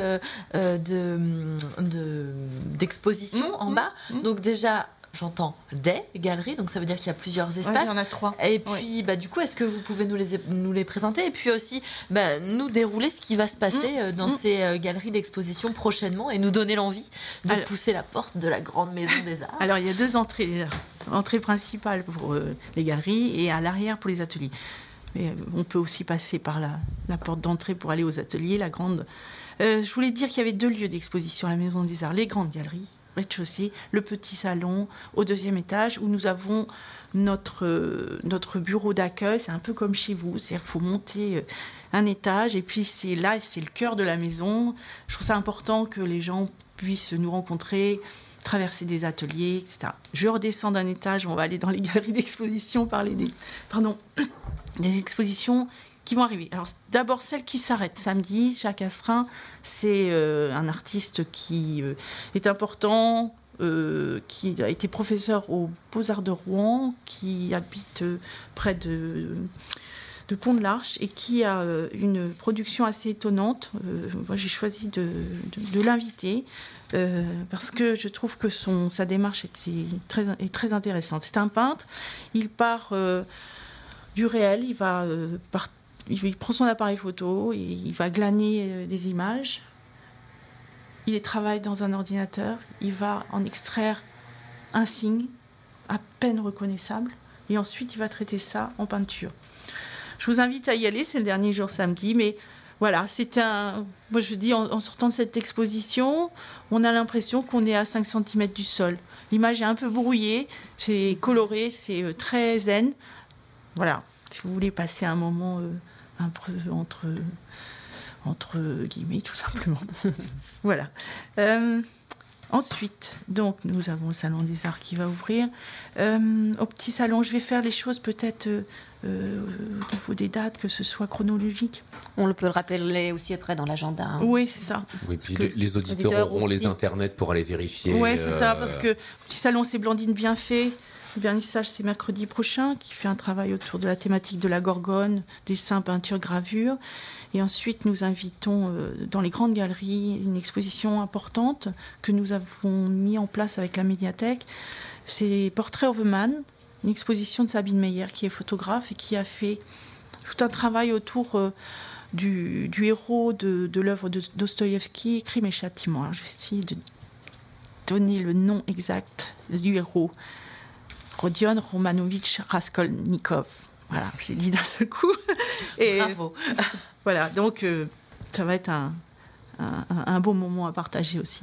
d'exposition en bas. Donc déjà, j'entends des galeries, donc ça veut dire qu'il y a plusieurs espaces. Il y en a 3. Et puis, du coup, est-ce que vous pouvez nous les présenter et puis aussi nous dérouler ce qui va se passer dans ces galeries d'exposition prochainement et nous donner l'envie de pousser la porte de la grande Maison des Arts? Alors, il y a 2 entrées déjà. Entrée principale pour les galeries et à l'arrière pour les ateliers. Mais on peut aussi passer par la porte d'entrée pour aller aux ateliers, la grande. Je voulais dire qu'il y avait 2 lieux d'exposition à la Maison des Arts. Les grandes galeries, rez-de-chaussée, le petit salon au 2e étage où nous avons notre bureau d'accueil. C'est un peu comme chez vous, c'est-à-dire qu'il faut monter un étage et puis c'est le cœur de la maison. Je trouve ça important que les gens puissent nous rencontrer, traverser des ateliers, etc. Je redescends d'un étage, on va aller dans les galeries d'exposition, parler des expositions qui vont arriver. Alors, d'abord, celle qui s'arrête samedi, Jacques Astrein, c'est un artiste qui est important, qui a été professeur aux Beaux-Arts de Rouen, qui habite près de Pont de l'Arche et qui a une production assez étonnante. Moi, j'ai choisi de l'inviter parce que je trouve que sa démarche est très intéressante. C'est un peintre, il part du réel, il prend son appareil photo, et il va glaner des images, il les travaille dans un ordinateur, il va en extraire un signe à peine reconnaissable et ensuite il va traiter ça en peinture. Je vous invite à y aller, c'est le dernier jour samedi, mais voilà, moi je dis, en sortant de cette exposition, on a l'impression qu'on est à 5 cm du sol. L'image est un peu brouillée, c'est coloré, c'est très zen. Voilà, si vous voulez passer un moment un peu entre guillemets, tout simplement. Voilà. Ensuite, donc, nous avons le Salon des Arts qui va ouvrir. Au petit salon, je vais faire les choses peut-être au niveau des dates, que ce soit chronologique. On peut le rappeler aussi après dans l'agenda. Oui, c'est ça. Oui, puis les auditeurs auront les internets pour aller vérifier. Oui, c'est ça, parce que au petit salon, c'est Blandine Bienfait. Le vernissage, c'est mercredi prochain, qui fait un travail autour de la thématique de la Gorgone, dessins, peintures, gravures. Et ensuite, nous invitons dans les grandes galeries une exposition importante que nous avons mis en place avec la médiathèque. C'est Portrait of a Man, une exposition de Sabine Meyer, qui est photographe et qui a fait tout un travail autour du héros de l'œuvre de Dostoïevski, Crime et Châtiment. Alors, je vais essayer de donner le nom exact du héros. Rodion Romanovitch Raskolnikov. Voilà, j'ai dit d'un seul coup. Et bravo. Voilà, donc ça va être un beau moment à partager aussi.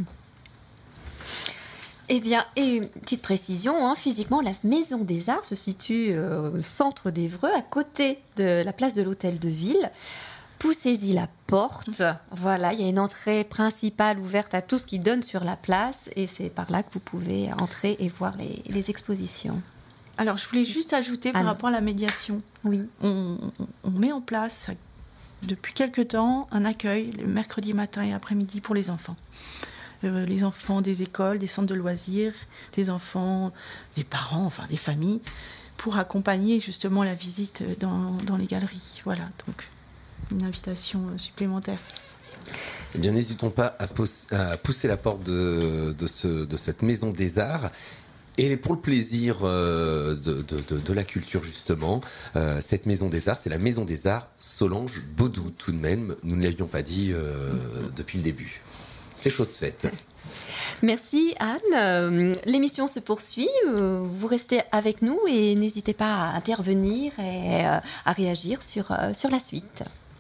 Eh bien, et une petite précision, physiquement, la Maison des Arts se situe au centre d'Évreux, à côté de la place de l'Hôtel de Ville. Poussez-y la porte. Voilà, il y a une entrée principale ouverte à tout ce qui donne sur la place et c'est par là que vous pouvez entrer et voir les expositions. Alors, je voulais juste ajouter par rapport à la médiation. Oui. On met en place depuis quelque temps un accueil le mercredi matin et après-midi pour les enfants. Les enfants des écoles, des centres de loisirs, des enfants, des parents, enfin des familles, pour accompagner justement la visite dans les galeries. Voilà, donc une invitation supplémentaire. Eh bien, n'hésitons pas à pousser la porte de cette Maison des Arts. Et pour le plaisir de la culture, justement, cette Maison des Arts, c'est la Maison des Arts Solange Baudou, tout de même. Nous ne l'avions pas dit depuis le début. c'est chose faite. Merci Anne. L'émission se poursuit. Vous restez avec nous et n'hésitez pas à intervenir et à réagir sur la suite.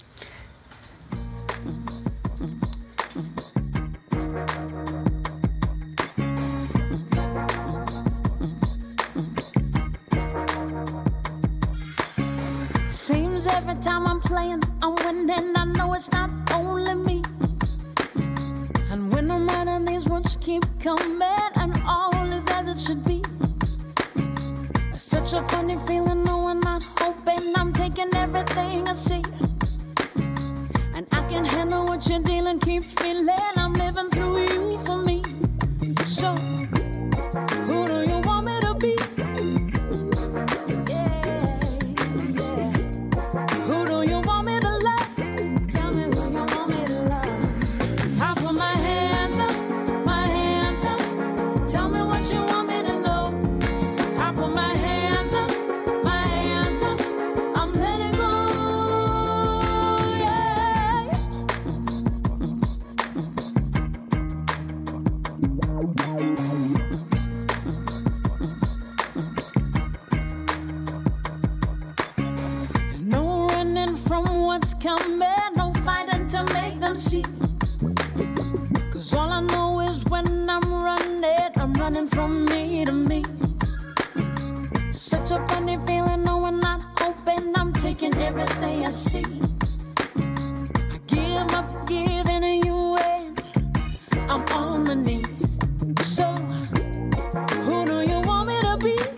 Seems every time I'm playing, I'm winning. I know it's not only me. And when I'm running, these words keep coming, and all is as it should be. It's such a funny feeling, knowing not hoping. I'm taking everything I see, and I can handle what you're dealing. Keep feeling I'm living through you for me. So, who do you want me to be? No fighting to make them see. 'Cause all I know is when I'm running from me to me. Such a funny feeling, knowing not hoping. I'm taking everything I see. I give up giving you in. I'm on my knees. So, who do you want me to be?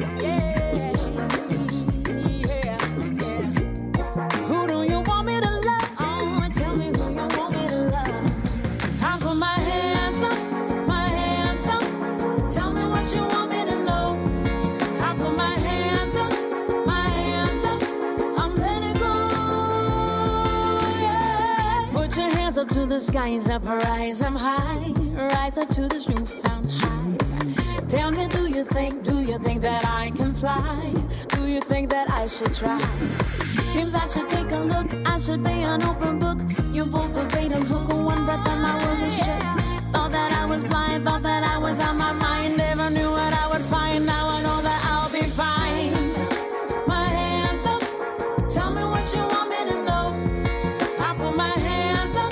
Up to the skies, up, rise up high, rise up to this newfound high. Tell me, do you think that I can fly? Do you think that I should try? Seems I should take a look, I should be an open book. You both the bait and hook, one breath and my world was shook. Thought that I was blind, thought that I was on my mind. Never knew what I would find, now I know that I'll be fine. My hands up, tell me what you want me to know. I put my hands up.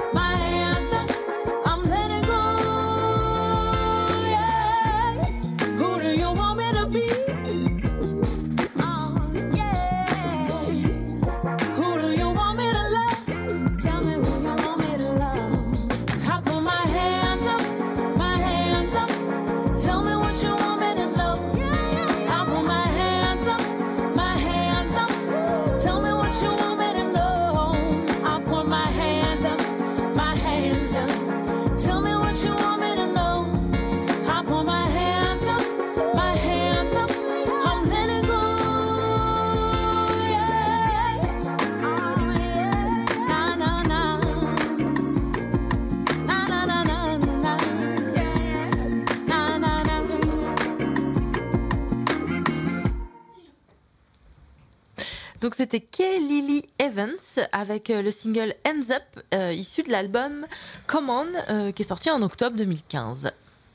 Donc c'était Kay Lily Evans avec le single Hands Up issu de l'album Come On qui est sorti en octobre 2015.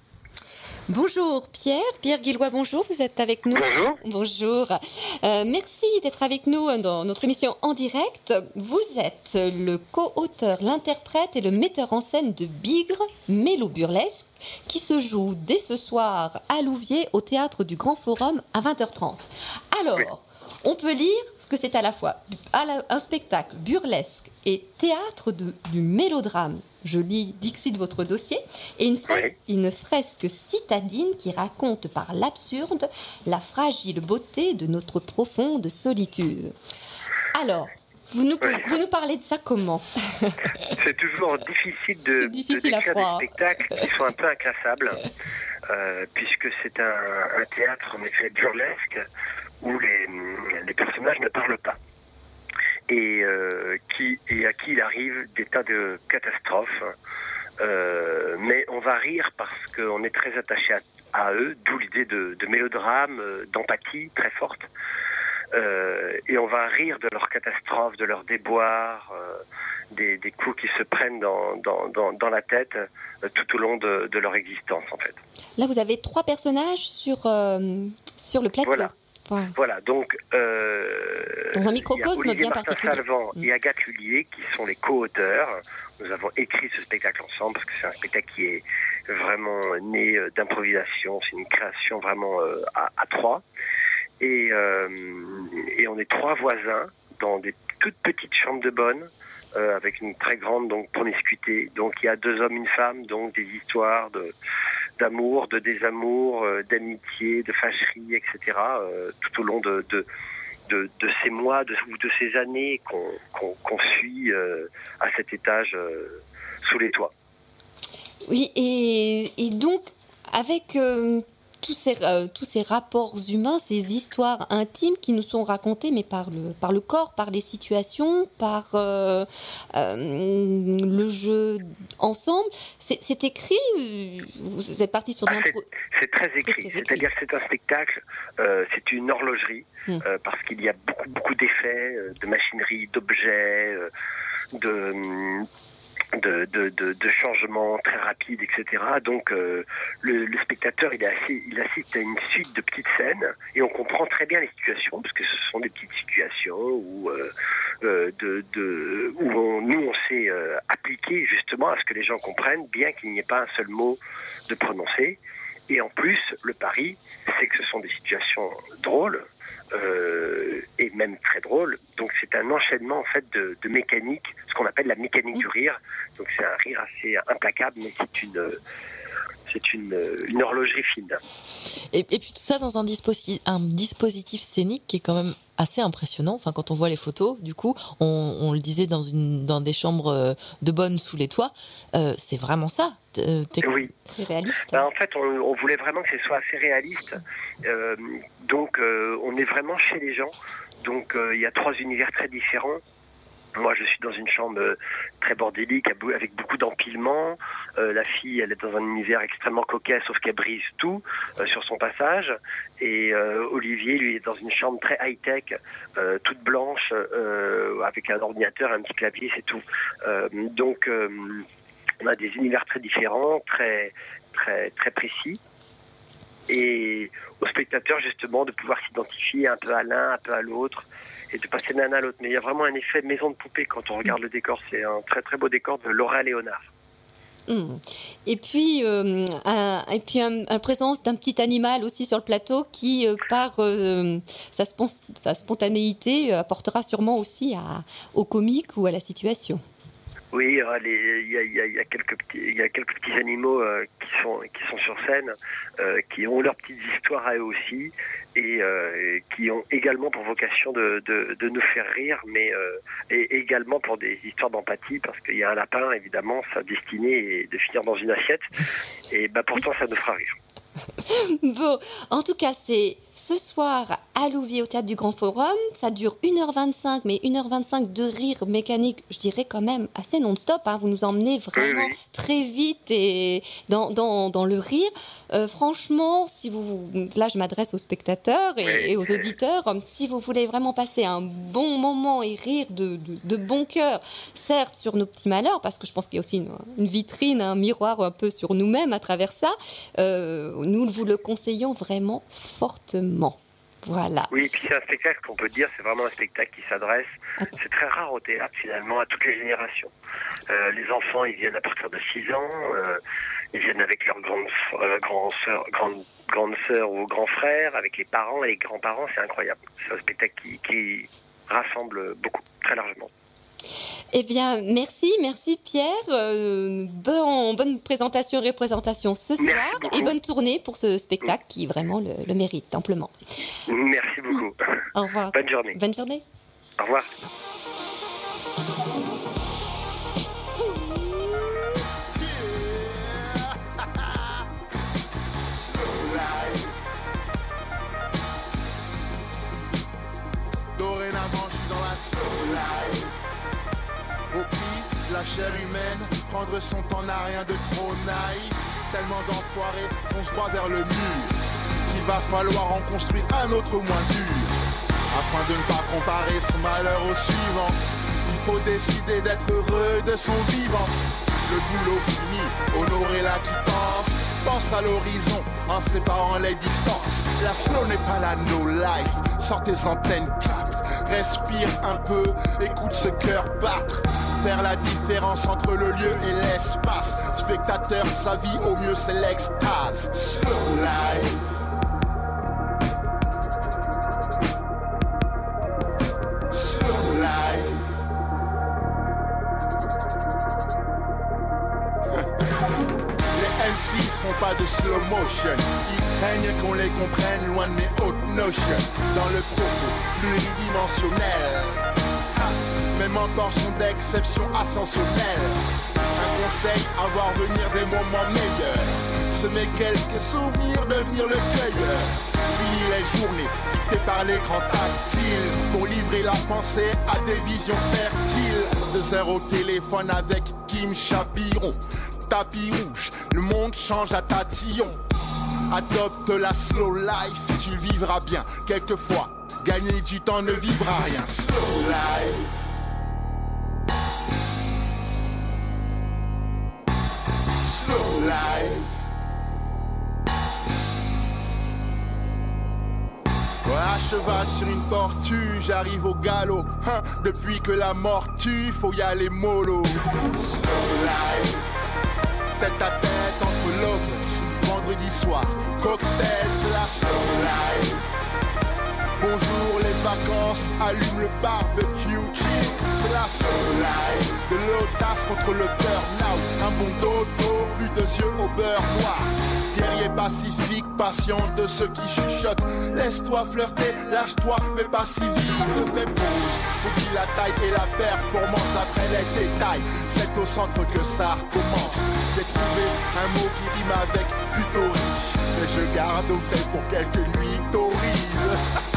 Bonjour Pierre Guillois, bonjour, vous êtes avec nous. Bonjour. Merci d'être avec nous dans notre émission en direct. Vous êtes le co-auteur, l'interprète et le metteur en scène de Bigre, Mélo Burlesque, qui se joue dès ce soir à Louviers au Théâtre du Grand Forum à 20h30. Alors, on peut lire que c'est à la fois un spectacle burlesque et théâtre du mélodrame. Je lis Dixit votre dossier, et une fresque citadine qui raconte par l'absurde la fragile beauté de notre profonde solitude. Alors, vous nous parlez de ça comment? C'est toujours difficile de décrire des spectacles qui sont un peu inclassables, puisque c'est un théâtre en effet burlesque, où les personnages ne parlent pas et à qui il arrive des tas de catastrophes, mais on va rire parce qu'on est très attaché à eux, d'où l'idée de mélodrame, d'empathie très forte. Et on va rire de leurs catastrophes, de leurs déboires, des coups qui se prennent dans la tête tout au long de leur existence, en fait. Là, vous avez 3 personnages sur le plateau. Voilà. Ouais. Voilà, donc dans un microcosme bien particulier. Salvant et Agathe Lullier qui sont les co-auteurs. Nous avons écrit ce spectacle ensemble parce que c'est un spectacle qui est vraiment né d'improvisation. C'est une création vraiment à 3. Et on est 3 voisins dans des toutes petites chambres de bonne avec une très grande promiscuité. Donc il y a 2 hommes, une femme, donc des histoires d'amour, de désamour, d'amitié, de fâcherie, etc. Tout au long de ces mois ou de ces années qu'on suit à cet étage sous les toits. Oui, et donc avec tous ces rapports humains, ces histoires intimes qui nous sont racontées, mais par le corps, par les situations, par le jeu ensemble. C'est écrit. Vous êtes parti sur de l'impro. C'est très écrit. C'est-à-dire que c'est un spectacle, c'est une horlogerie, parce qu'il y a beaucoup d'effets, de machinerie, d'objets, de changements très rapides, etc. Donc le spectateur il assiste à une suite de petites scènes et on comprend très bien les situations parce que ce sont des petites situations où nous on s'est appliqué justement à ce que les gens comprennent bien qu'il n'y ait pas un seul mot de prononcé. Et en plus le pari c'est que ce sont des situations drôles et même très drôle. Donc c'est un enchaînement en fait de mécanique, ce qu'on appelle la mécanique du rire. Donc c'est un rire assez implacable, mais c'est une horlogerie fine. Et puis tout ça dans un dispositif scénique qui est quand même assez impressionnant. Enfin, quand on voit les photos, du coup, on le disait dans des chambres de bonne sous les toits, c'est vraiment ça. Oui. C'est réaliste. En fait, on voulait vraiment que ce soit assez réaliste. Donc, on est vraiment chez les gens. Donc, il y a 3 univers très différents. Moi, je suis dans une chambre très bordélique, avec beaucoup d'empilements. La fille, elle est dans un univers extrêmement coquet, sauf qu'elle brise tout sur son passage. Et Olivier, lui, est dans une chambre très high-tech, toute blanche, avec un ordinateur, un petit clavier, c'est tout. Donc, on a des univers très différents, très, très, très précis. Et au spectateur, justement, de pouvoir s'identifier un peu à l'un, un peu à l'autre, et de passer d'un à l'autre. Mais il y a vraiment un effet de maison de poupée quand on regarde le décor. C'est un très très beau décor de Laura Léonard. Et puis, la présence d'un petit animal aussi sur le plateau qui, par sa spontanéité, apportera sûrement aussi au comique ou à la situation. Oui, il y a quelques petits animaux qui sont sur scène, qui ont leurs petites histoires à eux aussi, et qui ont également pour vocation de nous faire rire, mais et également pour des histoires d'empathie, parce qu'il y a un lapin, évidemment, sa destinée est de finir dans une assiette, et pourtant ça nous fera rire. Bon, en tout cas, c'est ce soir à Louviers au Théâtre du Grand Forum. Ça dure 1h25, mais 1h25 de rire mécanique, je dirais quand même assez non-stop. Vous nous emmenez vraiment très vite et dans le rire. Franchement, là je m'adresse aux spectateurs et aux auditeurs, si vous voulez vraiment passer un bon moment et rire de bon cœur, certes sur nos petits malheurs, parce que je pense qu'il y a aussi une vitrine, un miroir un peu sur nous-mêmes à travers ça, nous vous le conseillons vraiment fortement. Voilà. Oui, et puis c'est un spectacle qu'on peut dire, c'est vraiment un spectacle qui s'adresse, c'est très rare au théâtre finalement, à toutes les générations. Les enfants, ils viennent à partir de 6 ans, ils viennent avec leurs grandes sœurs ou grands frères, avec les parents et les grands-parents, c'est incroyable. C'est un spectacle qui rassemble beaucoup, très largement. Eh bien, merci Pierre. Bonne présentation et représentation ce soir et bonne tournée pour ce spectacle qui vraiment le mérite amplement. Merci beaucoup. Au revoir. Bonne journée. Bonne journée. Au revoir. Dorénavant, je suis dans la soul life. Au pire, la chair humaine, prendre son temps n'a rien de trop naïf. Tellement d'enfoirés foncent droit vers le mur. Il va falloir en construire un autre moins dur. afin de ne pas comparer son malheur au suivant. Il faut décider d'être heureux de son vivant. Le boulot fini, honorer la quittance. Pense à l'horizon en séparant les distances. La slow n'est pas la no life. Sors tes antennes, capte, respire un peu, écoute ce cœur battre. Faire la différence entre le lieu et l'espace. Spectateur, sa vie au mieux c'est l'extase. Slow life. Slow life. Les MCs font pas de slow motion. Ils craignent qu'on les comprenne loin de mes hautes notions. Dans le propos pluridimensionnel, mes mentors sont d'exception ascensionnelle. Un conseil, à voir venir des moments meilleurs. Semer quelques souvenirs, devenir le cueilleur. Fini les journées, dictées par l'écran tactile. Pour livrer la pensée à des visions fertiles. 2 heures au téléphone avec Kim Chapiron. Tapis rouge, le monde change à tatillon. Adopte la slow life, tu vivras bien. Quelquefois, gagner du temps ne vivra rien. Slow life. Slow life. Ouais, à cheval sur une tortue, j'arrive au galop. Hein, depuis que la mort tue, faut y aller mollo. Slow life. Tête à tête entre lovers, vendredi soir, cocktail, c'est la slow life. Bonjour les vacances, allume le barbecue, chill, c'est la slow life. De l'audace contre le burn-out, un bon dodo, plus de yeux au beurre noir. Guerrier pacifique, patient de ceux qui chuchotent. Laisse-toi flirter, lâche-toi, mais pas si vite. Fais pause, oublie la taille et la performance après les détails. C'est au centre que ça recommence. J'ai trouvé un mot qui rime avec plutôt riche, mais je garde au frais pour quelques nuits torrides.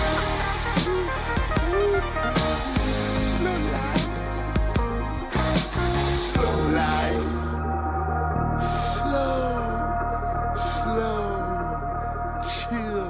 Slow life. Slow life. Slow, chill.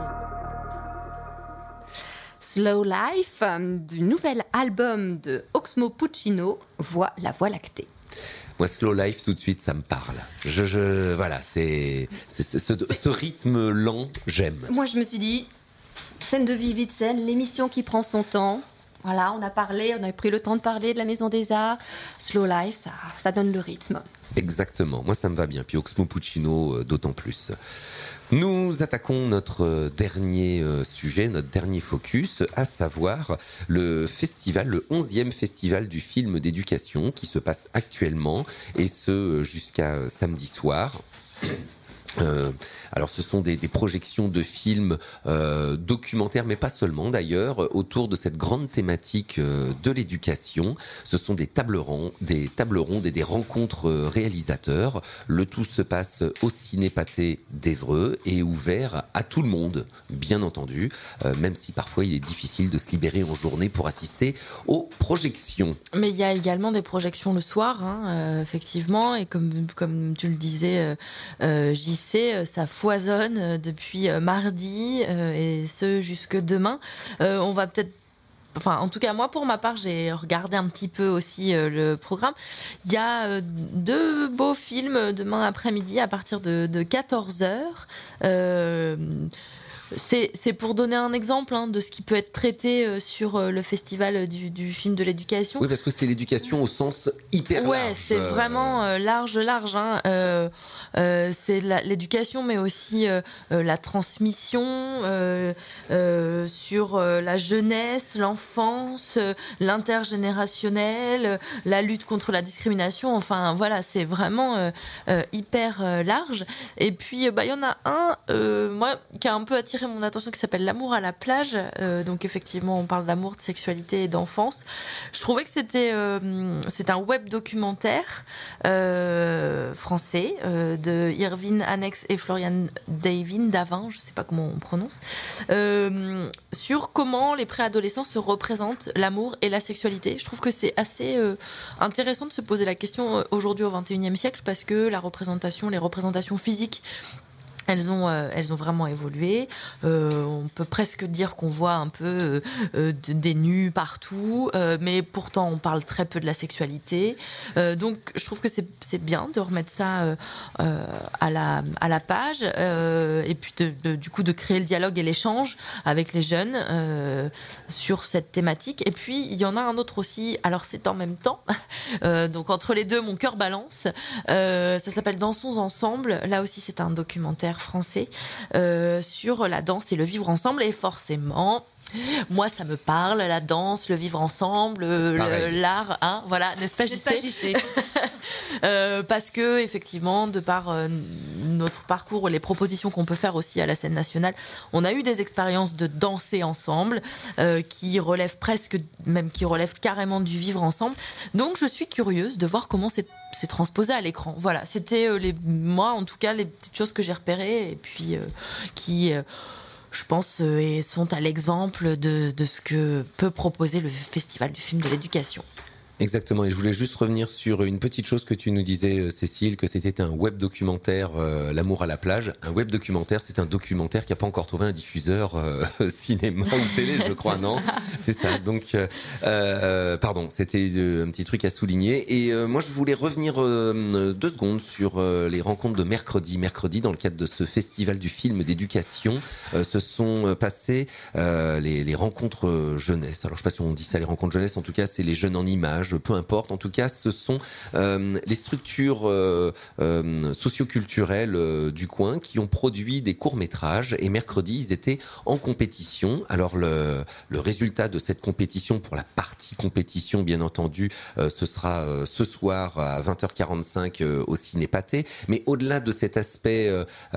Slow Life, du nouvel album de Oxmo Puccino, La Voie lactée. Moi, Slow Life, tout de suite, ça me parle. Voilà, c'est ce rythme lent, j'aime. Moi, je me suis dit, scène de vie, vie de scène, l'émission qui prend son temps. Voilà, on a pris le temps de parler de la Maison des Arts. Slow Life, ça donne le rythme. Exactement, moi ça me va bien. Puis Oxmo Puccino, d'autant plus. Nous attaquons notre dernier sujet, notre dernier focus, à savoir le 11e festival du film d'éducation qui se passe actuellement, et ce jusqu'à samedi soir. Alors ce sont des projections de films documentaires, mais pas seulement d'ailleurs, autour de cette grande thématique de l'éducation. Ce sont des tables rondes et des rencontres réalisateurs. Le tout se passe au Ciné Pathé d'Évreux et ouvert à tout le monde, bien entendu, même si parfois il est difficile de se libérer en journée pour assister aux projections. Mais il y a également des projections le soir, effectivement, et comme tu le disais, JC, ça foisonne depuis mardi et ce jusque demain. On va peut-être... Enfin, en tout cas, moi, pour ma part, j'ai regardé un petit peu aussi le programme. Il y a 2 beaux films demain après-midi à partir de 14h. C'est pour donner un exemple de ce qui peut être traité sur le festival du film de l'éducation. Oui, parce que c'est l'éducation au sens hyper large. Ouais, c'est vraiment large. C'est l'éducation, mais aussi la transmission sur la jeunesse, l'enfance, l'intergénérationnel, la lutte contre la discrimination. Enfin, voilà, c'est vraiment hyper large. Et puis, il y en a un, moi, qui a un peu attiré mon attention, qui s'appelle L'amour à la plage. Donc effectivement, on parle d'amour, de sexualité et d'enfance. Je trouvais que c'est un web documentaire français de Irvine Annex et Florian Davin, je sais pas comment on prononce, sur comment les préadolescents se représentent l'amour et la sexualité. Je trouve que c'est assez intéressant de se poser la question aujourd'hui au XXIe siècle, parce que les représentations physiques Elles ont vraiment évolué. On peut presque dire qu'on voit un peu des nus partout, mais pourtant on parle très peu de la sexualité. Donc je trouve que c'est bien de remettre ça à la page, et puis du coup de créer le dialogue et l'échange avec les jeunes sur cette thématique. Et puis il y en a un autre aussi. Alors c'est en même temps. Donc entre les deux, mon cœur balance. Ça s'appelle Dansons ensemble. Là aussi c'est un documentaire français sur la danse et le vivre ensemble, et forcément moi ça me parle, la danse, le vivre ensemble, l'art, hein, voilà, n'est-ce pas, JC? Parce que effectivement, de par notre parcours, les propositions qu'on peut faire aussi à la scène nationale, on a eu des expériences de danser ensemble qui relèvent carrément du vivre ensemble. Donc je suis curieuse de voir comment c'est transposé à l'écran. Voilà, c'était moi en tout cas les petites choses que j'ai repérées et puis qui je pense sont à l'exemple de ce que peut proposer le Festival du film de l'éducation. Exactement, et je voulais juste revenir sur une petite chose que tu nous disais, Cécile, que c'était un web documentaire, L'amour à la plage. Un web documentaire, c'est un documentaire qui n'a pas encore trouvé un diffuseur cinéma ou télé, je crois, non? C'est ça, donc, pardon, c'était un petit truc à souligner. Et moi, je voulais revenir 2 secondes sur les rencontres de mercredi. Mercredi, dans le cadre de ce festival du film d'éducation, se sont passées les rencontres jeunesse. Alors, je ne sais pas si on dit ça, les rencontres jeunesse, en tout cas, c'est les jeunes en images, peu importe. En tout cas, ce sont les structures socioculturelles du coin qui ont produit des courts-métrages, et mercredi, ils étaient en compétition. Alors, le résultat de cette compétition, pour la partie compétition, bien entendu, ce sera ce soir à 20h45 au Ciné Pathé. Mais au-delà de cet aspect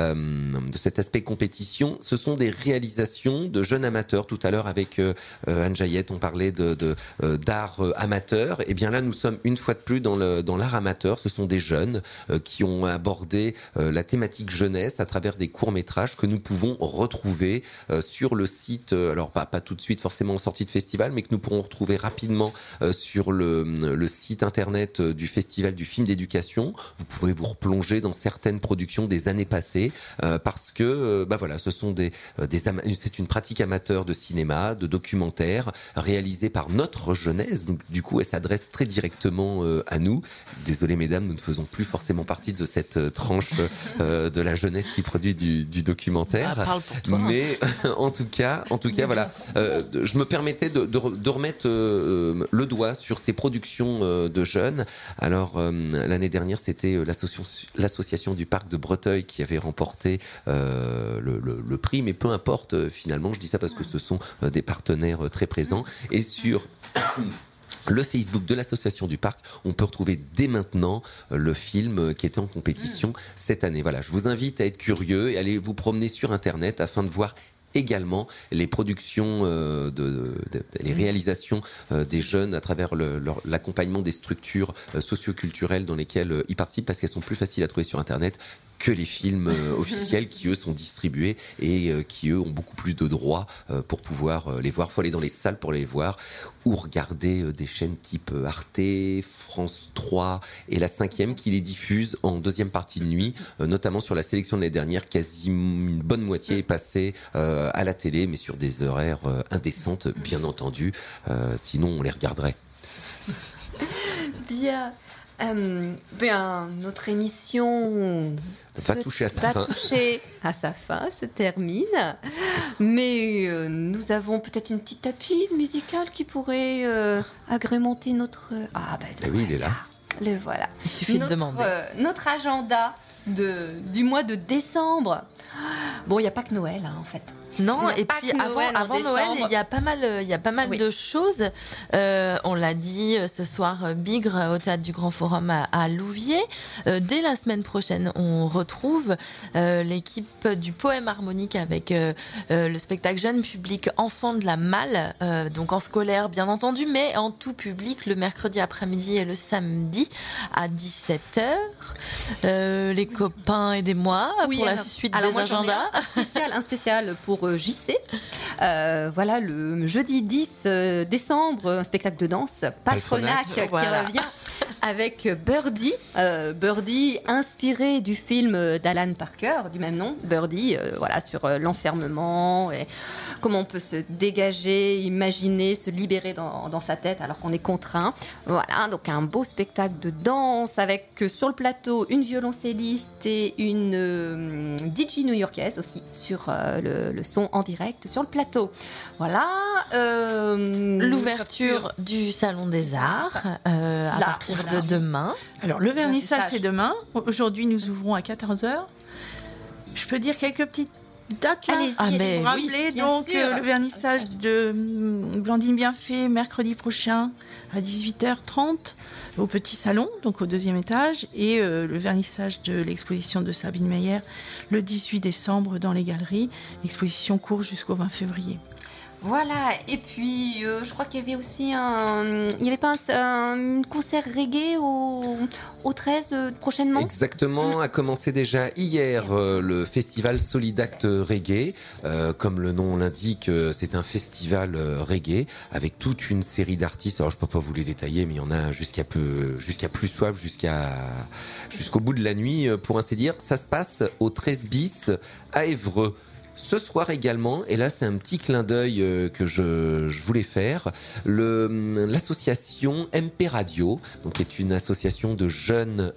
compétition, ce sont des réalisations de jeunes amateurs. Tout à l'heure, avec Anne Jaillette, on parlait d'art amateur. Et bien là, nous sommes une fois de plus dans l'art amateur. Ce sont des jeunes qui ont abordé la thématique jeunesse à travers des courts-métrages que nous pouvons retrouver sur le site, alors pas tout de suite forcément en sortie de festival, mais que nous pourrons retrouver rapidement sur le site internet du Festival du film d'éducation. Vous pourrez vous replonger dans certaines productions des années passées, parce que voilà, ce sont c'est une pratique amateur de cinéma, de documentaire, réalisée par notre jeunesse. Donc du coup, elle s'adresse très directement à nous. Désolé mesdames, nous ne faisons plus forcément partie de cette tranche de la jeunesse qui produit du documentaire. Parle pour toi. Mais en tout cas, voilà. Je me permettais de remettre le doigt sur ces productions de jeunes. Alors l'année dernière, c'était l'association du parc de Breteuil qui avait remporté le prix, mais peu importe finalement. Je dis ça parce que ce sont des partenaires très présents. Et sur le Facebook de l'association du parc, on peut retrouver dès maintenant le film qui était en compétition cette année. Voilà, je vous invite à être curieux et aller vous promener sur Internet afin de voir également les productions, les réalisations des jeunes à travers l'accompagnement des structures socioculturelles dans lesquelles ils participent, parce qu'elles sont plus faciles à trouver sur Internet que les films officiels qui, eux, sont distribués et qui, eux, ont beaucoup plus de droits pour pouvoir les voir. Il faut aller dans les salles pour les voir, ou regarder des chaînes type Arte, France 3 et la 5e qui les diffusent en deuxième partie de nuit, notamment sur la sélection de l'année dernière. Quasi une bonne moitié est passée à la télé, mais sur des horaires indécentes, bien entendu. Sinon, on les regarderait. Bien. Notre émission va toucher à sa fin, se termine. Mais nous avons peut-être une petite tapis musicale qui pourrait agrémenter notre... oui, il est là. Le voilà. Il suffit de demander. Notre agenda du mois de décembre. Bon, il n'y a pas que Noël, en fait. Non, et puis avant Noël, il y a pas mal de choses. On l'a dit ce soir, Bigre au Théâtre du Grand Forum à Louviers. Dès la semaine prochaine, on retrouve l'équipe du Poème Harmonique avec le spectacle Jeune Public Enfants de la Malle, donc en scolaire bien entendu, mais en tout public le mercredi après-midi et le samedi à 17h. Les copains, aidez-moi pour la suite des agendas. Un spécial pour JC. Voilà, le jeudi 10 décembre, un spectacle de danse, Palfrenac, qui revient avec Birdie. Birdie, inspiré du film d'Alan Parker, du même nom. Birdie, voilà, sur l'enfermement et comment on peut se dégager, imaginer, se libérer dans sa tête alors qu'on est contraint. Voilà, donc un beau spectacle de danse avec sur le plateau une violoncelliste et une DJ new-yorkaise aussi sur le son en direct sur le plateau. Voilà. L'ouverture du Salon des Arts à partir de demain. Alors le vernissage c'est demain. Aujourd'hui nous ouvrons à 14h. Je peux dire quelques petites dates là. Allez-y, vous rappelez donc le vernissage de Blandine Bienfait mercredi prochain à 18h30 au Petit Salon, donc au 2e étage, et le vernissage de l'exposition de Sabine Meyer le 18 décembre dans les galeries. L'exposition court jusqu'au 20 février. Voilà, et puis je crois qu'il y avait aussi un concert reggae au 13 prochainement. Exactement, a commencé déjà hier le festival Solidact Reggae. Comme le nom l'indique, c'est un festival reggae avec toute une série d'artistes. Alors je peux pas vous les détailler, mais il y en a jusqu'à plus soif, jusqu'au bout de la nuit, pour ainsi dire. Ça se passe au 13 bis à Évreux. Ce soir également, et là c'est un petit clin d'œil que je voulais faire, l'association MP Radio, donc qui est une association de jeunes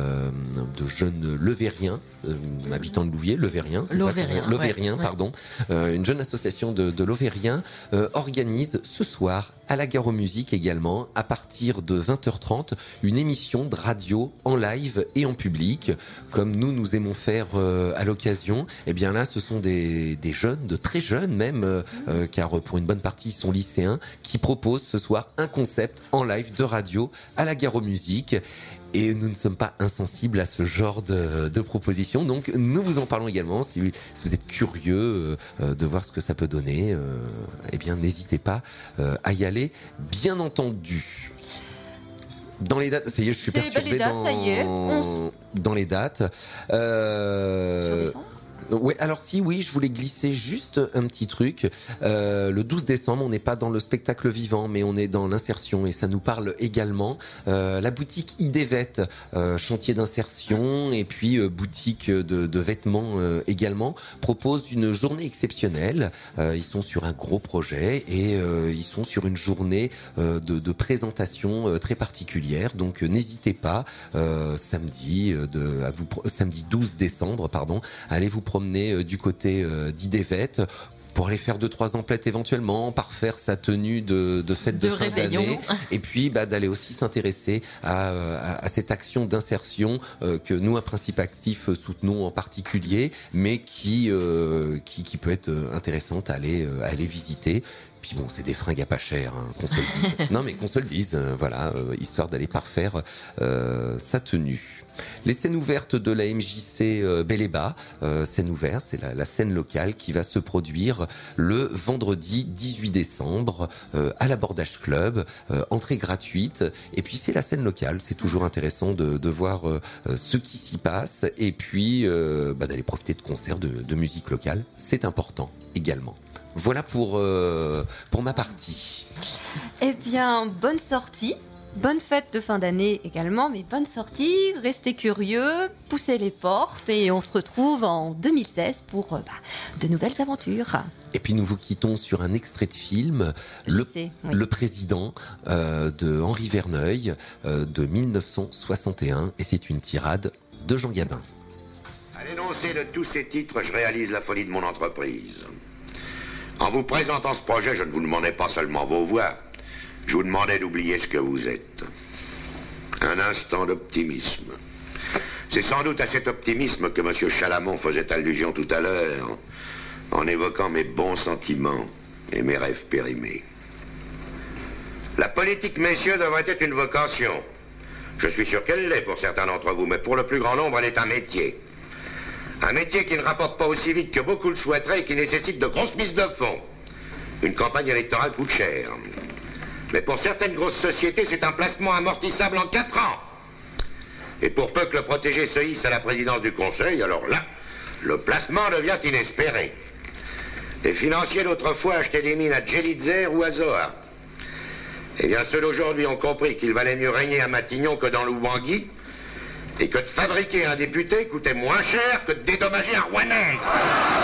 levériens, habitants de Louviers, Lovériens, pardon, une jeune association de Lovériens organise ce soir à la Gare aux Musiques également, à partir de 20h30, une émission de radio en live et en public, comme nous aimons faire à l'occasion. Et bien là, ce sont des jeunes, de très jeunes même, car pour une bonne partie, ils sont lycéens, qui proposent ce soir un concept en live de radio à la Gare aux Musiques. Et nous ne sommes pas insensibles à ce genre de propositions. Donc nous vous en parlons également. Si vous êtes curieux de voir ce que ça peut donner, eh bien n'hésitez pas à y aller, bien entendu. Dans les dates, ça y est, je suis perturbé dans les dates. Sur décembre ? Ouais, alors oui, je voulais glisser juste un petit truc. Le 12 décembre, on n'est pas dans le spectacle vivant, mais on est dans l'insertion et ça nous parle également. La boutique Idevet, chantier d'insertion et puis boutique de vêtements également, propose une journée exceptionnelle. Ils sont sur un gros projet et ils sont sur une journée de présentation très particulière. Donc n'hésitez pas, samedi 12 décembre, à aller vous promener du côté d'Idevet pour aller faire 2-3 emplettes éventuellement, parfaire sa tenue de fête de fin d'année, et puis d'aller aussi s'intéresser à cette action d'insertion que nous, à Principe Actif, soutenons en particulier, mais qui peut être intéressante à aller visiter. Puis bon, c'est des fringues à pas cher, qu'on se le dise. Non, mais qu'on se le dise, voilà, histoire d'aller parfaire sa tenue. Les scènes ouvertes de la MJC Bel-et-Bas, scène ouverte, c'est la scène locale qui va se produire le vendredi 18 décembre à l'Abordage Club, entrée gratuite. Et puis c'est la scène locale, c'est toujours intéressant de voir ce qui s'y passe et puis d'aller profiter de concerts de musique locale, c'est important également. Voilà pour ma partie. Eh bien, bonne sortie. Bonne fête de fin d'année également, mais bonne sortie, restez curieux, poussez les portes et on se retrouve en 2016 pour de nouvelles aventures. Et puis nous vous quittons sur un extrait de film, Le Président de Henri Verneuil de 1961, et c'est une tirade de Jean Gabin. À l'énoncé de tous ces titres, je réalise la folie de mon entreprise. En vous présentant ce projet, je ne vous demandais pas seulement vos voix. Je vous demandais d'oublier ce que vous êtes. Un instant d'optimisme. C'est sans doute à cet optimisme que M. Chalamont faisait allusion tout à l'heure, en évoquant mes bons sentiments et mes rêves périmés. La politique, messieurs, devrait être une vocation. Je suis sûr qu'elle l'est pour certains d'entre vous, mais pour le plus grand nombre, elle est un métier. Un métier qui ne rapporte pas aussi vite que beaucoup le souhaiteraient et qui nécessite de grosses mises de fonds. Une campagne électorale coûte cher. Mais pour certaines grosses sociétés, c'est un placement amortissable en 4 ans. Et pour peu que le protégé se hisse à la présidence du Conseil, alors là, le placement devient inespéré. Les financiers d'autrefois achetaient des mines à Djelitzer ou à Zoa. Eh bien, ceux d'aujourd'hui ont compris qu'il valait mieux régner à Matignon que dans l'Oubangui, et que de fabriquer un député coûtait moins cher que de dédommager un Rouennais.